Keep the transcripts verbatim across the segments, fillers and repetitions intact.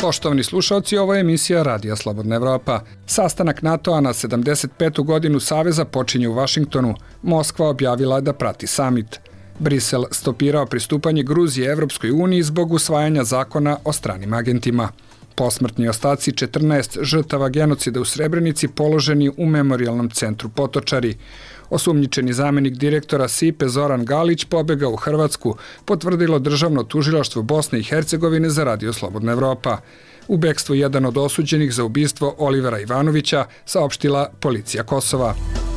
Poštovani slušalci, ovo je emisija Radija Slobodna Evropa. Sastanak NATO-a na sedamdeset petu godinu Saveza počinje u Vašingtonu. Moskva objavila da prati samit. Brisel stopirao pristupanje Gruzije Evropskoj uniji zbog usvajanja zakona o stranim agentima. Posmrtni ostaci četrnaest žrtava genocida u Srebrenici položeni u memorijalnom centru Potočari. Osumnjičeni zamenik direktora S I P E Zoran Galić pobegao u Hrvatsku, potvrdilo Državno tužilaštvo Bosne i Hercegovine za Radio Slobodna Evropa. U bekstvu jedan od osuđenih za ubistvo Olivera Ivanovića, saopštila policija Kosova.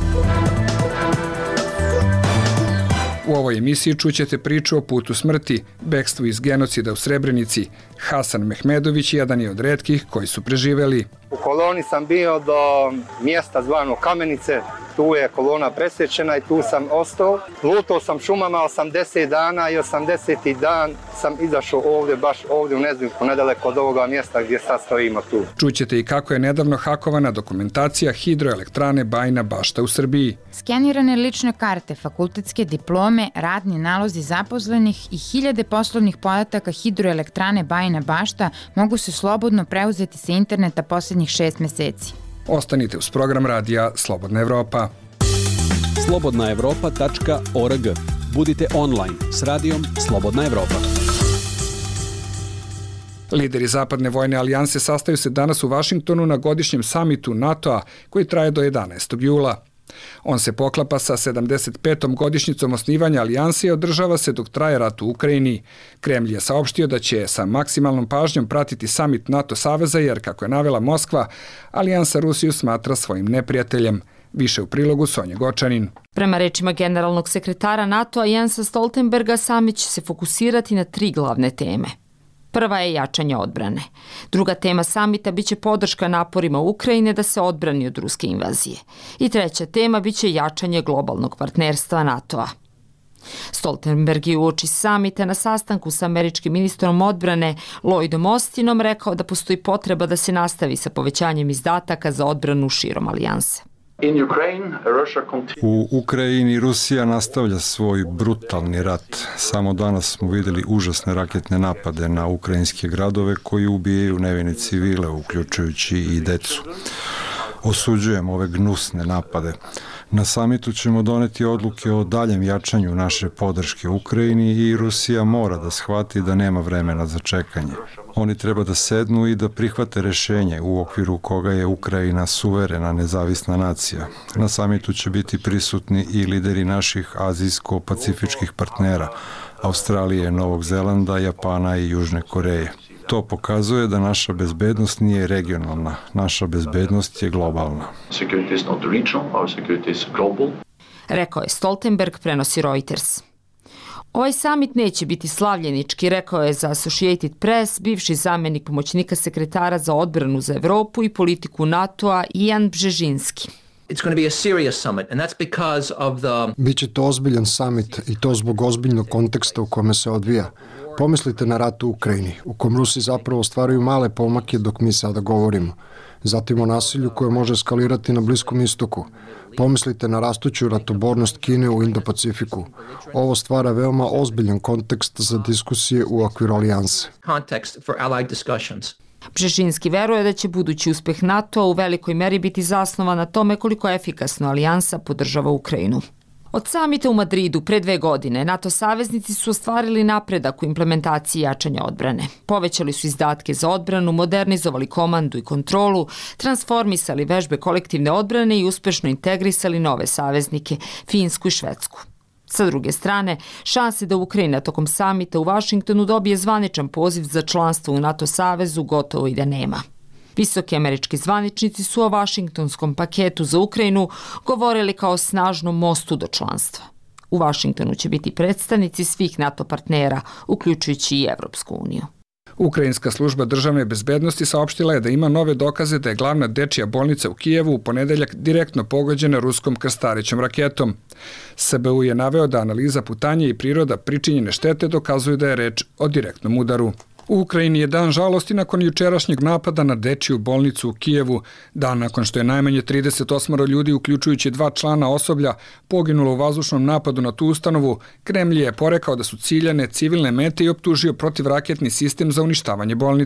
U ovoj emisiji čućete priču o putu smrti, bekstvu iz genocida u Srebrenici. Hasan Mehmedović jedan je od retkih koji su preživeli. U koloni sam bio do mjesta zvano Kamenice, tu je kolona presječena i tu sam ostao. Lutao sam šumama osamdeset dana i osamdeseti dan sam izašao ovdje, baš ovdje u Nezimku, nedaleko od ovoga mjesta gdje sad stojimo tu. Čućete i kako je nedavno hakovana dokumentacija hidroelektrane Bajina Bašta u Srbiji. Skenirane lične karte, fakultetske diplome, radni nalozi zaposlenih i hiljade poslovnih podataka hidroelektrane Bajina Bašta mogu se slobodno preuzeti sa interneta posljednjih šest meseci. Ostanite uz program Radija Slobodna Evropa. slobodna evropa tačka org. Budite online s Radijom Slobodna Evropa. Lideri Zapadne vojne alijanse sastaju se danas u Vašingtonu na godišnjem samitu NATO-a koji traje do jedanaestog jula. On se poklapa sa sedamdeset petom godišnjicom osnivanja alijanse i održava se dok traje rat u Ukrajini. Kremlj je saopštio da će sa maksimalnom pažnjom pratiti samit NATO saveza jer, kako je navela Moskva, alijansa Rusiju smatra svojim neprijateljem. Više u prilogu Sonje Gočanin. Prema rečima generalnog sekretara NATO-a Jensa Stoltenberga, samit će se fokusirati na tri glavne teme. Prva je jačanje odbrane. Druga tema samita biće podrška naporima Ukrajine da se odbrani od ruske invazije. I treća tema biće jačanje globalnog partnerstva NATO-a. Stoltenberg je uoči samita na sastanku sa američkim ministrom odbrane Lloydom Austinom rekao da postoji potreba da se nastavi sa povećanjem izdataka za odbranu širom alijanse. U Ukrajini Rusija nastavlja svoj brutalni rat. Samo danas smo vidjeli užasne raketne napade na ukrajinske gradove koji ubijaju nevine civile, uključujući i decu. Osuđujemo ove gnusne napade. Na samitu ćemo doneti odluke o daljem jačanju naše podrške Ukrajini i Rusija mora da shvati da nema vremena za čekanje. Oni treba da sednu i da prihvate rešenje u okviru koga je Ukrajina suverena nezavisna nacija. Na samitu će biti prisutni i lideri naših azijsko-pacifičkih partnera, Australije, Novog Zelanda, Japana i Južne Koreje. To pokazuje da naša bezbednost nije regionalna, naša bezbednost je globalna. Rekao je Stoltenberg, prenosi Reuters. Ovaj samit neće biti slavljenički, rekao je za Associated Press bivši zamenik pomoćnika sekretara za odbranu za Evropu i politiku NATO-a Ian Bžežinski. Biće to ozbiljan samit i to zbog ozbiljnog konteksta u kome se odvija. Pomislite na rat u Ukrajini, u kom Rusi zapravo ostvaruju male pomake dok mi sada govorimo. Zatim o nasilju koje može eskalirati na Bliskom istoku. Pomislite na rastuću ratobornost Kine u Indo-Pacifiku. Ovo stvara veoma ozbiljan kontekst za diskusije u okviru alijanse. Bžežinski veruje da će budući uspeh NATO u velikoj meri biti zasnovan na tome koliko efikasno alijansa podržava Ukrajinu. Od samita u Madridu pre dve godine NATO saveznici su ostvarili napredak u implementaciji jačanja odbrane. Povećali su izdatke za odbranu, modernizovali komandu i kontrolu, transformisali vežbe kolektivne odbrane i uspešno integrisali nove saveznike, Finsku i Švedsku. Sa druge strane, šanse da Ukrajina tokom samita u Vašingtonu dobije zvaničan poziv za članstvo u NATO savezu gotovo i da nema. Visoki američki zvaničnici su o vašingtonskom paketu za Ukrajinu govorili kao o snažnom mostu do članstva. U Vašingtonu će biti predstavnici svih NATO partnera, uključujući i Evropsku uniju. Ukrajinska služba državne bezbednosti saopštila je da ima nove dokaze da je glavna dečija bolnica u Kijevu u ponedeljak direktno pogođena ruskom krstarećom raketom. S B U je naveo da analiza putanja i priroda pričinjene štete dokazuju da je reč o direktnom udaru. U Ukrajini je dan žalosti nakon jučerašnjeg napada na dečiju bolnicu u Kijevu, dan nakon što je najmanje trideset osam ljudi, uključujući dva člana osoblja, poginulo u vazdušnom napadu na tu ustanovu. Kremlj je porekao da su ciljane civilne mete i optužio protivraketni sistem za uništavanje bolnice.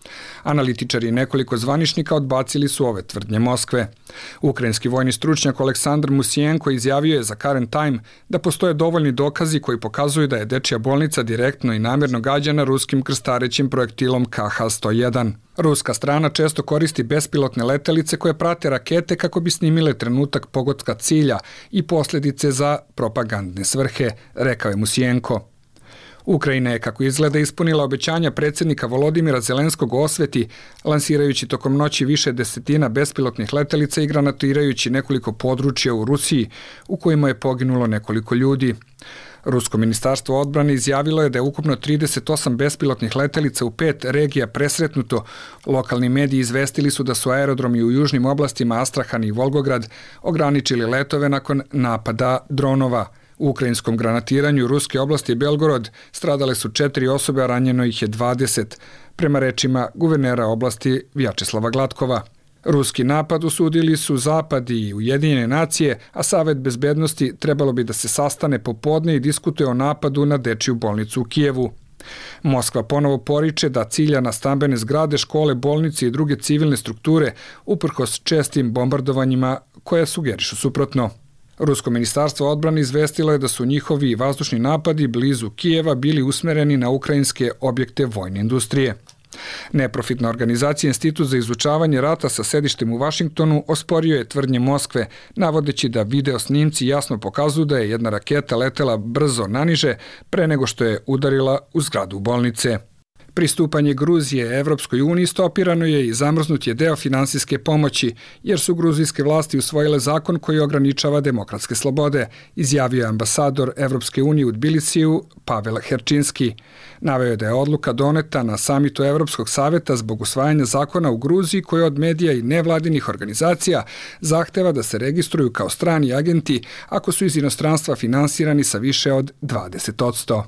Analitičari i nekoliko zvaničnika odbacili su ove tvrdnje Moskve. Ukrajinski vojni stručnjak Aleksandar Musijenko izjavio je za Current Time da postoje dovoljni dokazi koji pokazuju da je dečija bolnica direktno i namjerno gađana ruskim krstarećim projektilom K H sto jedan. Ruska strana često koristi bespilotne letelice koje prate rakete kako bi snimile trenutak pogotka cilja i posljedice za propagandne svrhe, rekao je Musijenko. Ukrajina je, kako izgleda, ispunila obećanja predsjednika Volodimira Zelenskog o osveti, lansirajući tokom noći više desetina bespilotnih letelica i granatirajući nekoliko područja u Rusiji, u kojima je poginulo nekoliko ljudi. Rusko ministarstvo odbrane izjavilo je da je ukupno trideset osam bespilotnih letelica u pet regija presretnuto. Lokalni mediji izvestili su da su aerodromi u južnim oblastima Astrahan i Volgograd ograničili letove nakon napada dronova. U ukrajinskom granatiranju ruske oblasti Belgorod stradale su četiri osobe, a ranjeno ih je dvadeset, prema rečima guvernera oblasti Vjačeslava Glatkova. Ruski napad osudili su Zapad i Ujedinjene nacije, a Savet bezbednosti trebalo bi da se sastane popodne i diskutuje o napadu na dečiju bolnicu u Kijevu. Moskva ponovo poriče da cilja na stambene zgrade, škole, bolnice i druge civilne strukture uprkos čestim bombardovanjima koje sugerišu suprotno. Rusko ministarstvo odbrane izvestilo je da su njihovi vazdušni napadi blizu Kijeva bili usmereni na ukrajinske objekte vojne industrije. Neprofitna organizacija Institut za izučavanje rata sa sedištem u Vašingtonu osporio je tvrdnje Moskve, navodeći da video snimci jasno pokazuju da je jedna raketa letela brzo naniže pre nego što je udarila u zgradu bolnice. Pristupanje Gruzije Evropskoj uniji stopirano je i zamrznut je deo finansijske pomoći, jer su gruzijske vlasti usvojile zakon koji ograničava demokratske slobode, izjavio je ambasador Evropske unije u Tbilisiju Pavel Herčinski. Naveo je da je odluka doneta na samitu Evropskog saveta zbog usvajanja zakona u Gruziji koji od medija i nevladinih organizacija zahteva da se registruju kao strani agenti ako su iz inostranstva finansirani sa više od dvadeset posto.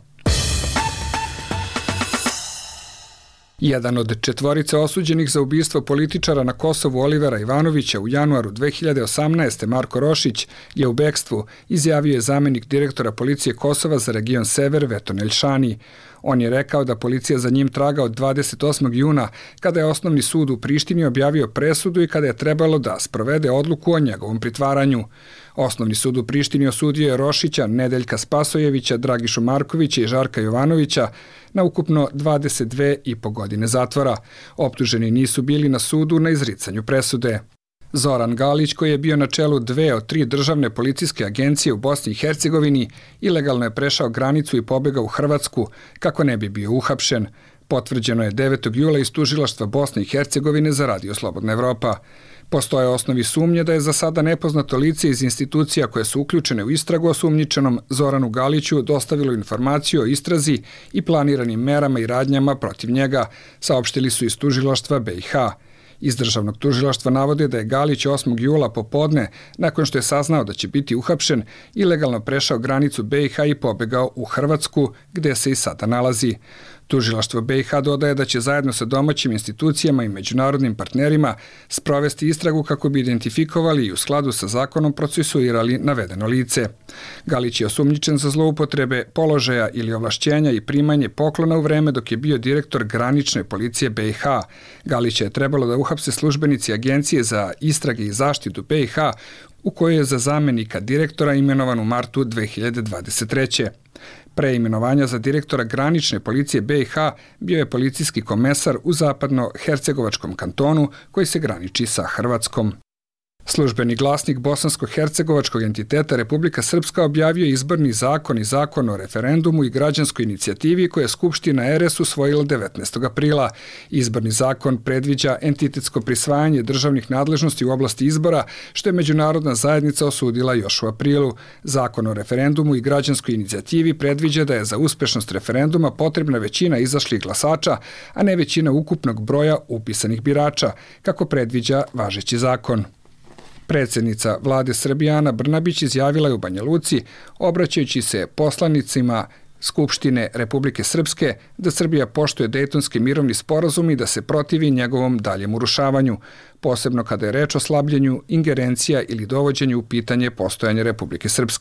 Jedan od četvorice osuđenih za ubistvo političara na Kosovu Olivera Ivanovića u januaru dve hiljade osamnaeste. Marko Rošić je u bekstvu, izjavio je zamenik direktora policije Kosova za region Sever Veton Elšani. On je rekao da policija za njim traga od dvadeset osmog juna, kada je Osnovni sud u Prištini objavio presudu i kada je trebalo da sprovede odluku o njegovom pritvaranju. Osnovni sud u Prištini osudio je Rošića, Nedeljka Spasojevića, Dragišu Markovića i Žarka Jovanovića na ukupno dvadeset dve i po godine zatvora. Optuženi nisu bili na sudu na izricanju presude. Zoran Galić, koji je bio na čelu dve od tri državne policijske agencije u Bosni i Hercegovini, ilegalno je prešao granicu i pobegao u Hrvatsku kako ne bi bio uhapšen. Potvrđeno je devetog jula iz tužilaštva Bosne i Hercegovine za Radio Slobodna Evropa. Postoje osnovi sumnje da je za sada nepoznato lice iz institucija koje su uključene u istragu osumnjičenom Zoranu Galiću dostavilo informaciju o istrazi i planiranim merama i radnjama protiv njega, saopštili su iz tužilaštva B i H. Iz državnog tužilaštva navode da je Galić osmog jula popodne, nakon što je saznao da će biti uhapšen, ilegalno prešao granicu B i H i pobegao u Hrvatsku, gde se i sada nalazi. Tužilaštvo B i H dodaje da će zajedno sa domaćim institucijama i međunarodnim partnerima sprovesti istragu kako bi identifikovali i u skladu sa zakonom procesuirali navedeno lice. Galić je osumnjičen za zloupotrebe položaja ili ovlašćenja i primanje poklona u vreme dok je bio direktor granične policije B i H. Galića je trebalo da uhapse službenici Agencije za istrage i zaštitu B i H, u kojoj je za zamenika direktora imenovan u martu dve hiljade dvadeset treće. Pre imenovanja za direktora granične policije B i H bio je policijski komesar u zapadno-hercegovačkom kantonu koji se graniči sa Hrvatskom. Službeni glasnik bosansko-hercegovačkog entiteta Republika Srpska objavio izborni zakon i zakon o referendumu i građanskoj inicijativi koje je Skupština R S usvojila devetnaestog aprila. Izborni zakon predviđa entitetsko prisvajanje državnih nadležnosti u oblasti izbora, što je međunarodna zajednica osudila još u aprilu. Zakon o referendumu i građanskoj inicijativi predviđa da je za uspešnost referenduma potrebna većina izašlih glasača, a ne većina ukupnog broja upisanih birača, kako predviđa važeći zakon. Predsjednica vlade Srbije Ana Brnabić izjavila je u Banja Luci, obraćajući se poslanicima Skupštine Republike Srpske, da Srbija poštuje Dejtonski mirovni sporazum i da se protivi njegovom daljem urušavanju, posebno kada je reč o slabljenju ingerencija ili dovođenju u pitanje postojanja Republike Srpske.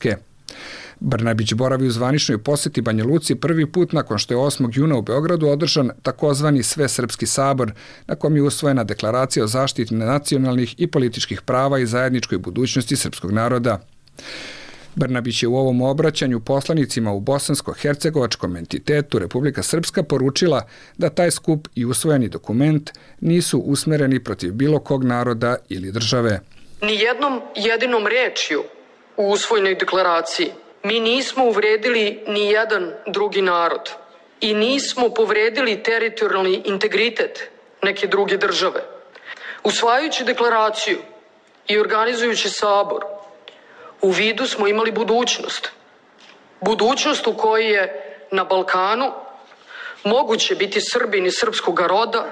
Brnabić boravi u zvaničnoj poseti Banja Luci prvi put nakon što je osmog juna u Beogradu održan takozvani Svesrpski sabor, na kom je usvojena deklaracija o zaštiti nacionalnih i političkih prava i zajedničkoj budućnosti srpskog naroda. Brnabić je u ovom obraćanju poslanicima u bosansko-hercegovačkom entitetu Republika Srpska poručila da taj skup i usvojeni dokument nisu usmereni protiv bilo kog naroda ili države. Nijednom jedinom rečju u usvojenoj deklaraciji mi nismo uvredili ni jedan drugi narod i nismo povredili teritorijalni integritet neke druge države. Usvajajući deklaraciju i organizujući sabor, u vidu smo imali budućnost. Budućnost u kojoj je na Balkanu moguće biti Srbin iz srpskog roda,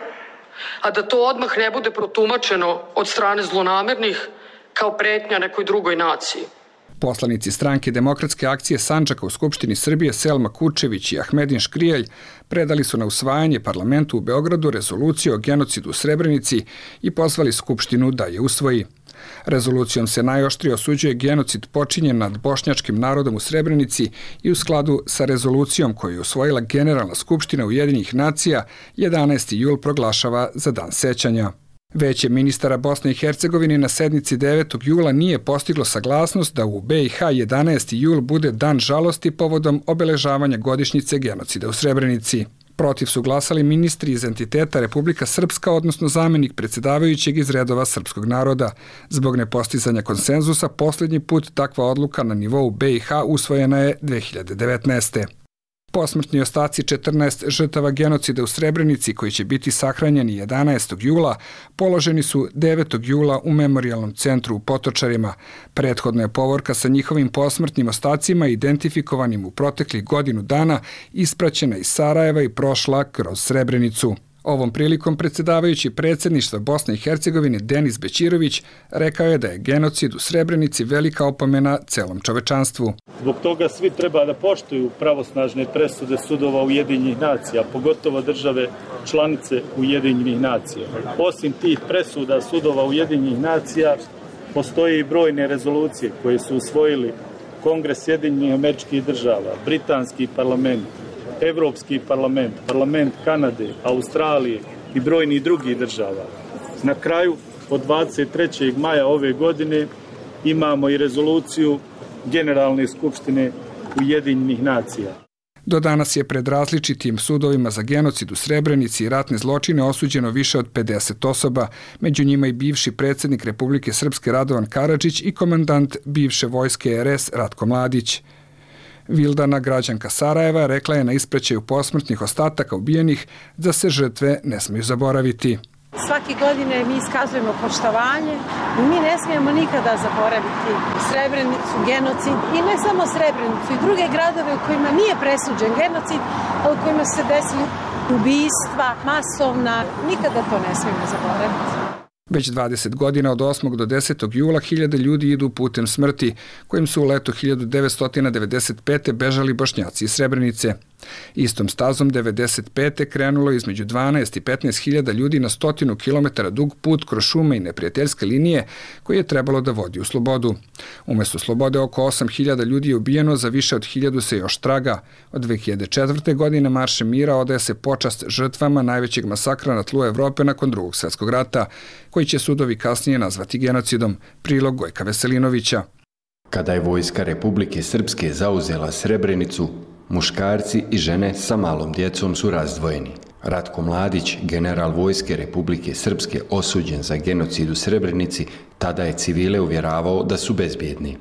a da to odmah ne bude protumačeno od strane zlonamernih kao pretnja nekoj drugoj naciji. Poslanici stranke Demokratske akcije Sandžaka u Skupštini Srbije Selma Kučević i Ahmedin Škrijelj predali su na usvajanje parlamentu u Beogradu rezoluciju o genocidu u Srebrenici i pozvali Skupštinu da je usvoji. Rezolucijom se najoštrije osuđuje genocid počinjen nad bošnjačkim narodom u Srebrenici i u skladu sa rezolucijom koju je usvojila Generalna skupština Ujedinjenih nacija jedanaesti jul proglašava za dan sećanja. Veće ministara Bosne i Hercegovine na sednici devetog jula nije postiglo saglasnost da u B i H jedanaesti jul bude dan žalosti povodom obeležavanja godišnjice genocida u Srebrenici. Protiv su glasali ministri iz entiteta Republika Srpska, odnosno zamenik predsjedavajućeg iz redova srpskog naroda. Zbog nepostizanja konsenzusa, posljednji put takva odluka na nivou B i H usvojena je dve hiljade devetnaeste. Posmrtni ostaci četrnaest žrtava genocida u Srebrenici, koji će biti sahranjeni jedanaestog jula, položeni su devetog jula u memorijalnom centru u Potočarima. Prethodna je povorka sa njihovim posmrtnim ostacima identifikovanim u proteklih godinu dana ispraćena iz Sarajeva i prošla kroz Srebrenicu. Ovom prilikom predsjedavajući predsjedništva Bosne i Hercegovine Denis Bećirović rekao je da je genocid u Srebrenici velika opomena celom čovečanstvu. Zbog toga svi treba da poštuju pravosnažne presude sudova Ujedinjenih nacija, pogotovo države članice Ujedinjenih nacija. Osim tih presuda sudova Ujedinjenih nacija, postoje i brojne rezolucije koje su usvojili Kongres Sjedinjenih Američkih Država, Britanski parlament, Evropski parlament, parlament Kanade, Australije i brojnih drugih država. Na kraju, od dvadeset trećeg maja ove godine, imamo i rezoluciju Generalne skupštine Ujedinjenih nacija. Do danas je pred različitim sudovima za genocid u Srebrenici i ratne zločine osuđeno više od pedeset osoba, među njima i bivši predsjednik Republike Srpske Radovan Karadžić i komandant bivše vojske R S Ratko Mladić. Vildana, građanka Sarajeva, rekla je na ispraćaju posmrtnih ostataka ubijenih da se žrtve ne smiju zaboraviti. Svake godine mi iskazujemo poštovanje i mi ne smijemo nikada zaboraviti Srebrenicu, genocid i ne samo Srebrenicu i druge gradove u kojima nije presuđen genocid, a u kojima se desili ubistva, masovna. Nikada to ne smijemo zaboraviti. Već dvadeset godina od osmog do desetog jula hiljade ljudi idu putem smrti, kojim su u letu hiljadu devetsto devedeset pete bežali Bošnjaci iz Srebrenice. Istom stazom devedeset pete krenulo između dvanaest i petnaest hiljada ljudi na stotinu kilometara dug put kroz šume i neprijateljske linije koji je trebalo da vodi u slobodu. Umjesto slobode oko osam hiljada ljudi je ubijeno, za više od hiljadu se još traga. Od dve hiljade četvrte. godine Maršem mira odaje se počast žrtvama najvećeg masakra na tlu Evrope nakon drugog svjetskog rata, koji će sudovi kasnije nazvati genocidom. Prilog Gojka Veselinovića. Kada je vojska Republike Srpske zauzela Srebrenicu, muškarci i žene sa malom djecom su razdvojeni. Ratko Mladić, general vojske Republike Srpske osuđen za genocid u Srebrenici, tada je civile uvjeravao da su bezbjedni.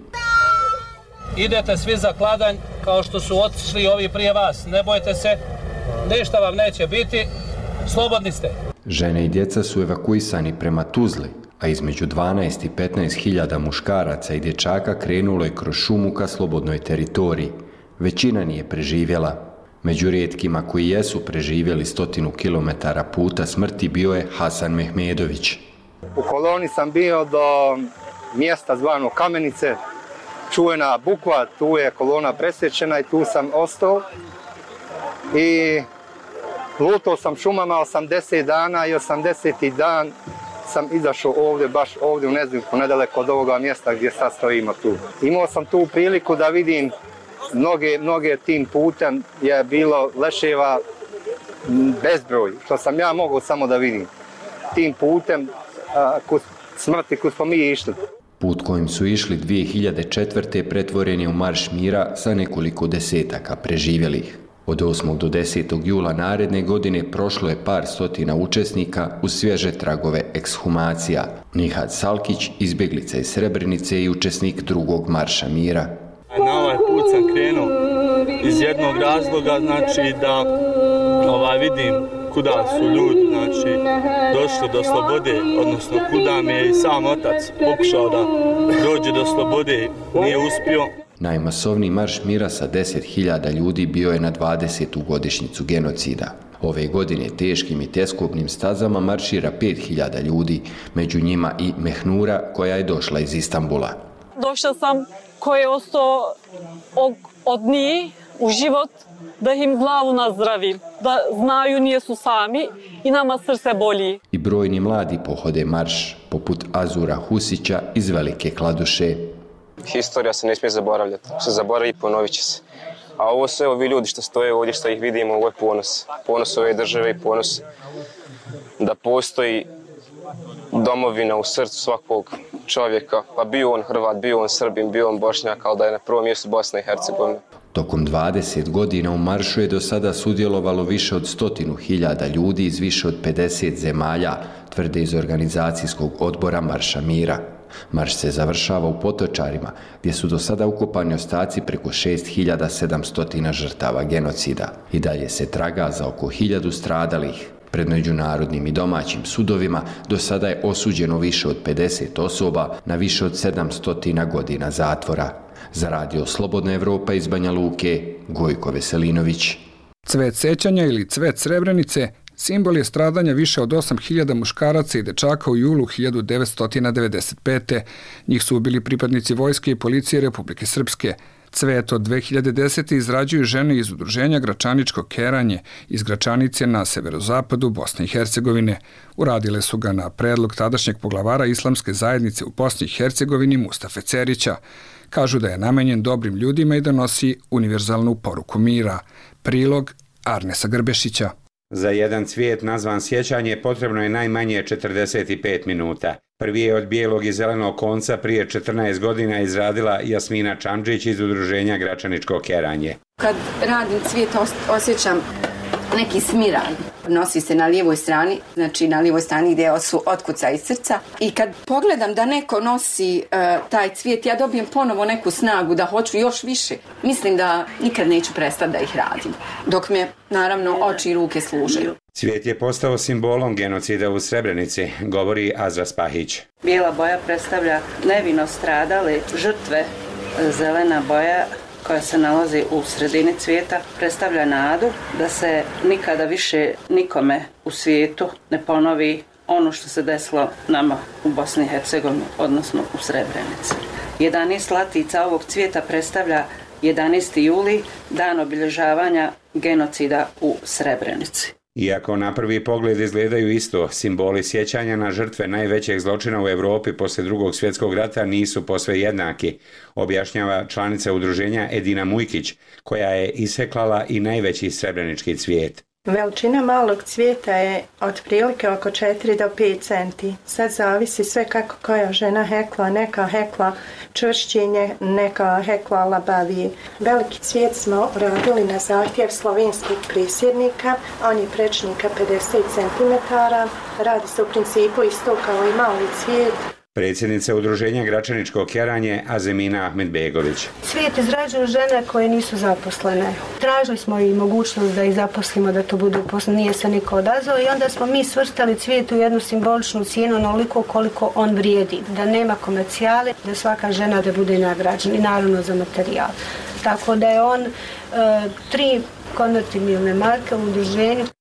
Idete svi za kladanj kao što su otišli ovi prije vas. Ne bojte se, ništa vam neće biti, slobodni ste. Žene i djeca su evakuisani prema Tuzli, a između dvanaest i petnaest hiljada muškaraca i dječaka krenulo je kroz šumu ka slobodnoj teritoriji. Većina nije preživjela. Među rijetkima koji jesu preživjeli stotinu kilometara puta smrti bio je Hasan Mehmedović. U koloni sam bio do mjesta zvano Kamenice, čuvena Bukva, tu je kolona presječena i tu sam ostao. I lutao sam šumama osamdeset dana i osamdeseti dan sam izašao ovdje, baš ovdje u Nezimku, nedaleko od ovoga mjesta gdje sad stojimo tu. Imao sam tu priliku da vidim mnoge, mnoge tim putem je bilo leševa bezbroj, što sam ja mogao samo da vidim. Tim putem a, kud smrti kud smo mi išli. Put kojim su išli dvije hiljade četvrte. pretvoren je u marš mira sa nekoliko desetaka preživjelih. Od osmog do desetog jula naredne godine prošlo je par stotina učesnika uz svježe tragove ekshumacija. Nihad Salkić, izbjeglica iz Srebrenice i učesnik drugog marša mira. Na ovaj put sam krenuo iz jednog razloga, znači da ovaj, vidim kuda su ljudi, znači došli do slobode, odnosno kuda mi je i sam otac pokušao da dođe do slobode, nije uspio. Najmasovniji marš mira sa deset hiljada ljudi bio je na dvadesetu godišnjicu genocida. Ove godine teškim i teskobnim stazama maršira pet hiljada ljudi, među njima i Mehnura koja je došla iz Istanbula. Došla sam koji je ostao od njih u život, da im glavu nazdravim, da znaju nisu sami i nama srce boli. I brojni mladi pohode marš, poput Azura Husića iz Velike Kladuše. Historija se ne smije zaboravljati, se zaboravi i ponovit će se. A ovo su ovi ljudi što stoje ovdje, što ih vidimo, ovo je ponos. Ponos ove države i ponos da postoji domovina u srcu svakog čovjeka, pa bio on Hrvat, bio on Srbin, bio on Bošnjak, ali da je na prvom mjestu Bosna i Hercegovina. Tokom dvadeset godina u maršu je do sada sudjelovalo više od stotinu hiljada ljudi iz više od pedeset zemalja, tvrde iz organizacijskog odbora Marša mira. Marš se završava u Potočarima, gdje su do sada ukopani ostaci preko šest hiljada sedamsto žrtava genocida. I dalje se traga za oko hiljadu stradalih. Pred međunarodnim i domaćim sudovima do sada je osuđeno više od pedeset osoba na više od sedamsto godina zatvora. Za radio Slobodna Evropa iz Banja Luke, Gojko Veselinović. Cvet sećanja ili cvet Srebrenice simbol je stradanja više od osam hiljada muškaraca i dečaka u julu hiljadu devetsto devedeset pete. Njih su ubili pripadnici vojske i policije Republike Srpske. Cvet od dve hiljade desete. izrađuju žene iz udruženja Gračaničko keranje iz Gračanice na severozapadu Bosne i Hercegovine. Uradile su ga na predlog tadašnjeg poglavara islamske zajednice u Bosni i Hercegovini Mustafe Cerića. Kažu da je namenjen dobrim ljudima i da nosi univerzalnu poruku mira. Prilog Arnesa Grbešića. Za jedan cvijet nazvan sjećanje potrebno je najmanje četrdeset pet minuta. Prvi je od bijelog i zelenog konca prije četrnaest godina izradila Jasmina Čamdžić iz udruženja Gračaničko keranje. Kad radim cvijet osjećam neki smiranj. Nosi se na lijevoj strani, znači na lijevoj strani gdje su otkuca iz srca. I kad pogledam da neko nosi uh, taj cvijet, ja dobijem ponovo neku snagu da hoću još više. Mislim da nikad neću prestati da ih radim, dok me naravno oči i ruke služaju. Cvijet je postao simbolom genocida u Srebrenici, govori Azra Spahić. Bijela boja predstavlja nevino stradale žrtve, zelena boja koja se nalazi u sredini cvijeta predstavlja nadu da se nikada više nikome u svijetu ne ponovi ono što se desilo nama u Bosni i Hercegovini, odnosno u Srebrenici. jedanaest latica ovog cvijeta predstavlja jedanaesti juli, dan obilježavanja genocida u Srebrenici. Iako na prvi pogled izgledaju isto, simboli sjećanja na žrtve najvećeg zločina u Europi poslije drugog svjetskog rata nisu posve jednaki, objašnjava članica udruženja Edina Mujkić, koja je iseklala i najveći srebrenički cvijet. Veličina malog cvijeta je otprilike oko četiri do pet centi. Sad zavisi sve kako koja žena hekla, neka hekla čvršćenje, neka hekla labavije. Veliki cvijet smo radili na zahtjev slovenskog prisjednika, on je prečnika pedeset centimetara, radi se u principu isto kao i mali cvijet. Predsjednica udruženja Gračaničko keranje Azemina Ahmedbegović. Cvijet izrađuju žene koje nisu zaposlene. Tražili smo i mogućnost da ih zaposlimo, da to budu uposleni, nije se niko odazvao i onda smo mi svrstali cvijet u jednu simboličnu cijenu onoliko koliko on vrijedi. Da nema komercijale, da svaka žena da bude nagrađena i naravno za materijal. Tako da je on e, tri konvertibilne marke u udruženju.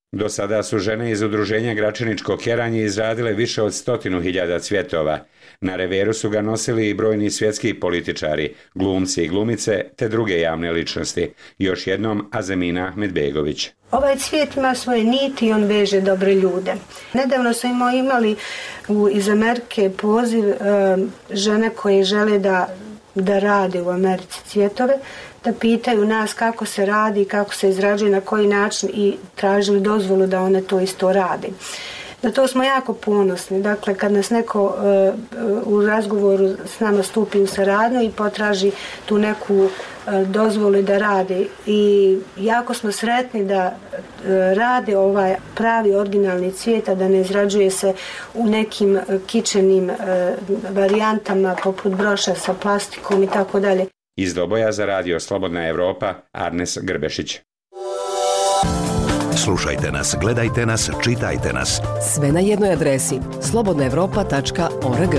Do sada su žene iz udruženja Gračaničko keranje izradile više od stotinu hiljada cvjetova. Na reveru su ga nosili i brojni svjetski političari, glumci i glumice te druge javne ličnosti. Još jednom Azemina Ahmedbegović. Ovaj cvijet ima svoje niti i on veže dobre ljude. Nedavno smo imali u, iz Amerike poziv e, žene koje žele da, da rade u Americi cvjetove, da pitaju nas kako se radi, kako se izrađuje, na koji način i tražili dozvolu da one to isto rade. Na to smo jako ponosni. Dakle, kad nas neko uh, u razgovoru s nama stupi u saradnju i potraži tu neku uh, dozvolu da rade. I jako smo sretni da uh, rade ovaj pravi originalni cvijet, a da ne izrađuje se u nekim uh, kičenim uh, varijantama poput broša sa plastikom i tako dalje. Iz Doboja za radio Slobodna Evropa, Arnes Grbešić. Slušajte nas, gledajte nas, čitajte nas. Sve na jednoj adresi slobodna evropa tačka org.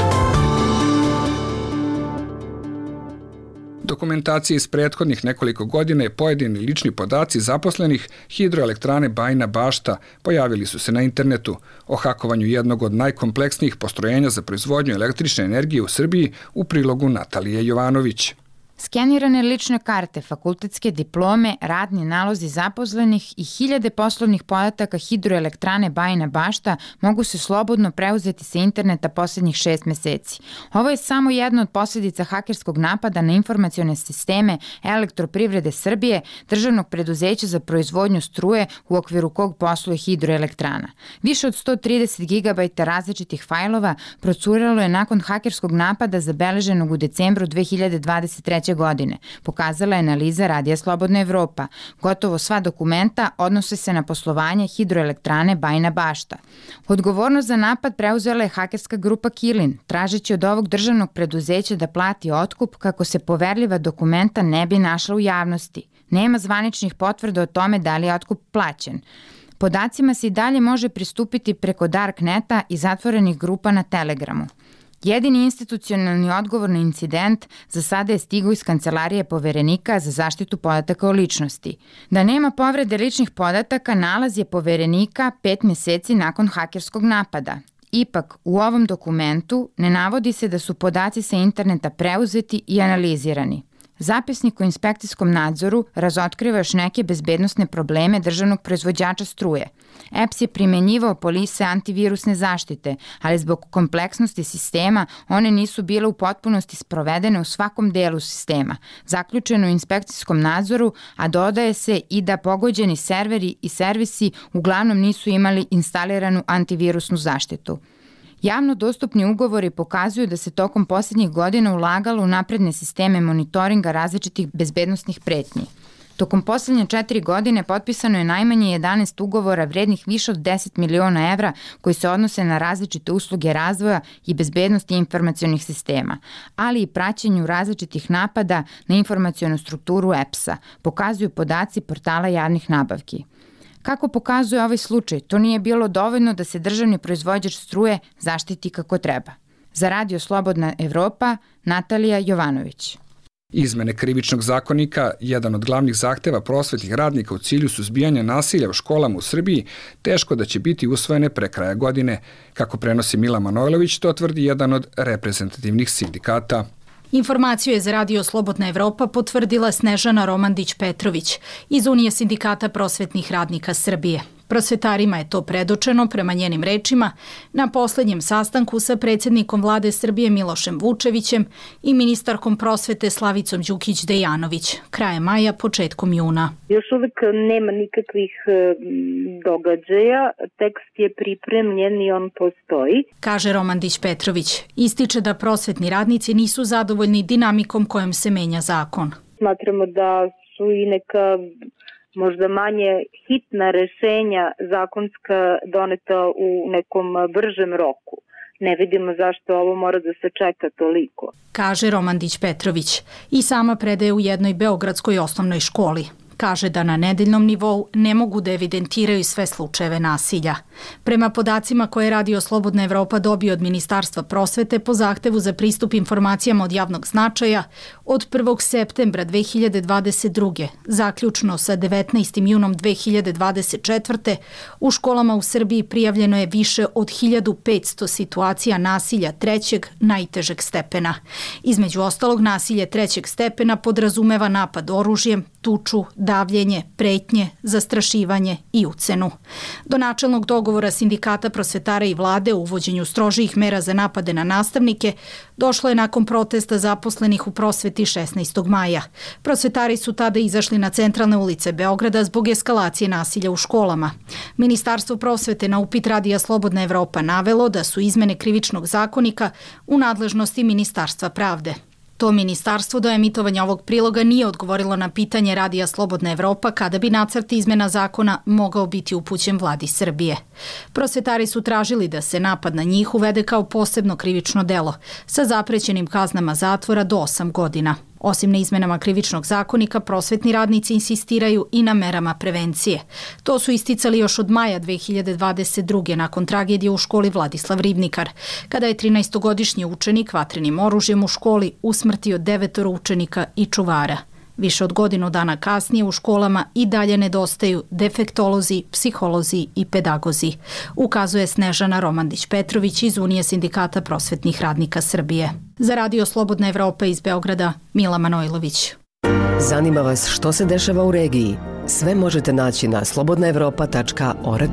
Dokumentacije iz prethodnih nekoliko godina i pojedini lični podaci zaposlenih hidroelektrane Bajina Bašta pojavili su se na internetu. O hakovanju jednog od najkompleksnijih postrojenja za proizvodnju električne energije u Srbiji u prilogu Natalije Jovanović. Skenirane lične karte, fakultetske diplome, radni nalozi zaposlenih i hiljade poslovnih podataka hidroelektrane Bajina Bašta mogu se slobodno preuzeti sa interneta poslednjih šest meseci. Ovo je samo jedna od posljedica hakerskog napada na informacione sisteme Elektroprivrede Srbije, državnog preduzeća za proizvodnju struje u okviru kog posluje hidroelektrana. Više od sto trideset gigabajta različitih fajlova procuralo je nakon hakerskog napada zabeleženog u decembru dve hiljade dvadeset treće godine, pokazala je analiza Radija Slobodna Evropa. Gotovo sva dokumenta odnose se na poslovanje hidroelektrane Bajina Bašta. Odgovornost za napad preuzela je hakerska grupa Kilin, tražeći od ovog državnog preduzeća da plati otkup kako se poverljiva dokumenta ne bi našla u javnosti. Nema zvaničnih potvrda o tome da li je otkup plaćen. Podacima se i dalje može pristupiti preko Darkneta i zatvorenih grupa na Telegramu. Jedini institucionalni odgovor na incident za sada je stigao iz Kancelarije poverenika za zaštitu podataka o ličnosti. Da nema povrede ličnih podataka, nalaz je poverenika pet meseci nakon hakerskog napada. Ipak, u ovom dokumentu ne navodi se da su podaci sa interneta preuzeti i analizirani. Zapisnik o inspekcijskom nadzoru razotkriva još neke bezbednosne probleme državnog proizvođača struje. E P S je primenjivao polise antivirusne zaštite, ali zbog kompleksnosti sistema one nisu bile u potpunosti sprovedene u svakom delu sistema, zaključeno u inspekcijskom nadzoru, a dodaje se i da pogođeni serveri i servisi uglavnom nisu imali instaliranu antivirusnu zaštitu. Javno dostupni ugovori pokazuju da se tokom posljednjih godina ulagalo u napredne sisteme monitoringa različitih bezbednostnih pretnji. Tokom posljednje četiri godine potpisano je najmanje jedanaest ugovora vrednih više od deset miliona evra koji se odnose na različite usluge razvoja i bezbednosti informacionih sistema, ali i praćenju različitih napada na informacionu strukturu E P S-a, pokazuju podaci portala javnih nabavki. Kako pokazuje ovaj slučaj, to nije bilo dovoljno da se državni proizvođač struje zaštiti kako treba. Za Radio Slobodna Evropa, Natalija Jovanović. Izmene krivičnog zakonika, jedan od glavnih zahteva prosvetnih radnika u cilju suzbijanja nasilja u školama u Srbiji, teško da će biti usvojene pre kraja godine. Kako prenosi Mila Manojlović, to tvrdi jedan od reprezentativnih sindikata. Informaciju je za Radio Slobodna Evropa potvrdila Snežana Romandić-Petrović iz Unije sindikata prosvetnih radnika Srbije. Prosvetarima je to predočeno, prema njenim rečima, na poslednjem sastanku sa predsjednikom vlade Srbije Milošem Vučevićem i ministarkom prosvete Slavicom Đukić-Dejanović, krajem maja, početkom juna. Još uvijek nema nikakvih događaja, tekst je pripremljen i on postoji. Kaže Romandić-Petrović. Ističe da prosvetni radnici nisu zadovoljni dinamikom kojom se menja zakon. Smatramo da su i neka možda manje hitna rešenja zakonska doneta u nekom bržem roku. Ne vidimo zašto ovo mora da se čeka toliko. Kaže Romandić-Petrović i sama predaje u jednoj beogradskoj osnovnoj školi. Kaže da na nedeljnom nivou ne mogu da evidentiraju sve slučajeve nasilja. Prema podacima koje je Radio Slobodna Evropa dobio od Ministarstva prosvete po zahtevu za pristup informacijama od javnog značaja, od prvog septembra dve hiljade dvadeset druge zaključno sa devetnaestim junom dve hiljade dvadeset četvrte u školama u Srbiji prijavljeno je više od hiljadu petsto situacija nasilja trećeg najtežeg stepena. Između ostalog, nasilje trećeg stepena podrazumeva napad oružjem, tuču, davljenje, pretnje, zastrašivanje i ucenu. Do načelnog dogovora sindikata prosvetara i vlade u uvođenju strožijih mera za napade na nastavnike došlo je nakon protesta zaposlenih u prosveti šesnaestog maja. Prosvetari su tada izašli na centralne ulice Beograda zbog eskalacije nasilja u školama. Ministarstvo prosvete na upit Radija Slobodna Evropa navelo da su izmene krivičnog zakonika u nadležnosti Ministarstva pravde. To ministarstvo do emitovanja ovog priloga nije odgovorilo na pitanje Radija Slobodna Evropa kada bi nacrt izmena zakona mogao biti upućen vladi Srbije. Prosvetari su tražili da se napad na njih uvede kao posebno krivično delo sa zaprećenim kaznama zatvora do osam godina. Osim na izmenama krivičnog zakonika, prosvetni radnici insistiraju i na merama prevencije. To su isticali još od maja dve hiljade dvadeset druge nakon tragedije u školi Vladislav Ribnikar, kada je trinaestogodišnji učenik vatrenim oružjem u školi usmrtio devetoro učenika i čuvara. Više od godinu dana kasnije u školama i dalje nedostaju defektolozi, psiholozi i pedagozi, ukazuje Snežana Romandić-Petrović iz Unije sindikata prosvetnih radnika Srbije. Za Radio Slobodna Evropa iz Beograda, Mila Manojlović. Zanima vas što se dešava u regiji? Sve možete naći na slobodna evropa tačka org.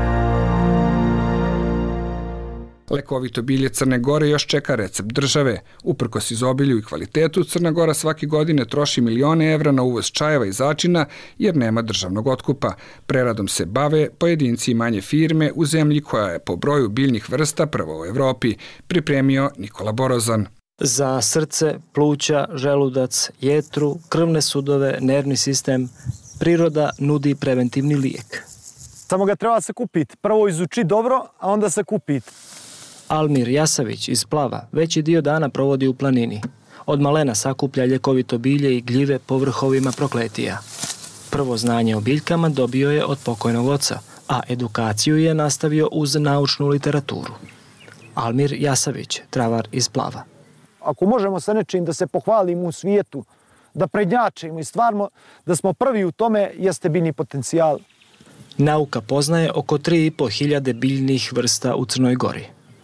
Lekovito bilje Crne Gore još čeka recept države. Uprkos izobilju i kvalitetu, Crna Gora svake godine troši milione evra na uvoz čajeva i začina jer nema državnog otkupa. Preradom se bave pojedinci i manje firme u zemlji koja je po broju biljnih vrsta prva u Evropi, pripremio Nikola Borozan. Za srce, pluća, želudac, jetru, krvne sudove, nervni sistem, priroda nudi preventivni lijek. Samo ga treba se kupiti. Prvo izuči dobro, a onda se kupiti. Almir Jasavić iz Plava veći dio dana provodi u planini. Od malena sakuplja ljekovito bilje i gljive po vrhovima Prokletija. Prvo znanje o biljkama dobio je od pokojnog oca, a edukaciju je nastavio uz naučnu literaturu. Almir Jasavić, travar iz Plava. Ako možemo sa nečim da se pohvalimo u svijetu, da prednjačimo i stvarno da smo prvi u tome, jeste biljni potencijal. Nauka poznaje oko tri i po hiljade biljnih vrsta u Crnoj Gori.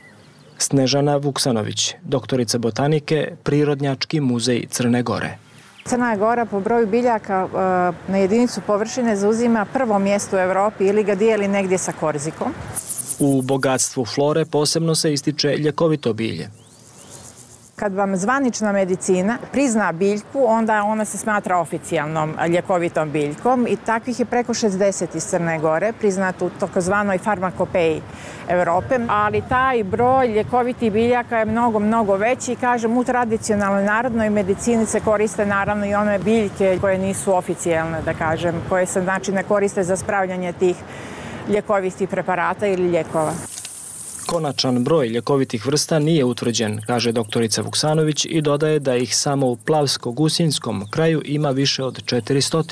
Snežana Vuksanović, doktorica botanike, Prirodnjački muzej Crne Gore. Crna Gora po broju biljaka na jedinicu površine zauzima prvo mjesto u Evropi ili ga dijeli negdje sa Korzikom. U bogatstvu flore posebno se ističe ljekovito bilje. Kad vam zvanična medicina prizna biljku, onda ona se smatra oficijalnom ljekovitom biljkom i takvih je preko šezdeset iz Crne Gore, priznat u takozvanoj farmakopeji Evrope, ali taj broj ljekovitih biljaka je mnogo, mnogo veći. Kažem, u tradicionalnoj narodnoj medicini se koriste naravno i one biljke koje nisu oficijalne, da kažem, koje se znači ne koriste za spravljanje tih ljekovitih preparata ili ljekova. Konačan broj ljekovitih vrsta nije utvrđen, kaže doktorica Vuksanović i dodaje da ih samo u Plavsko-Gusinskom kraju ima više od četiristo.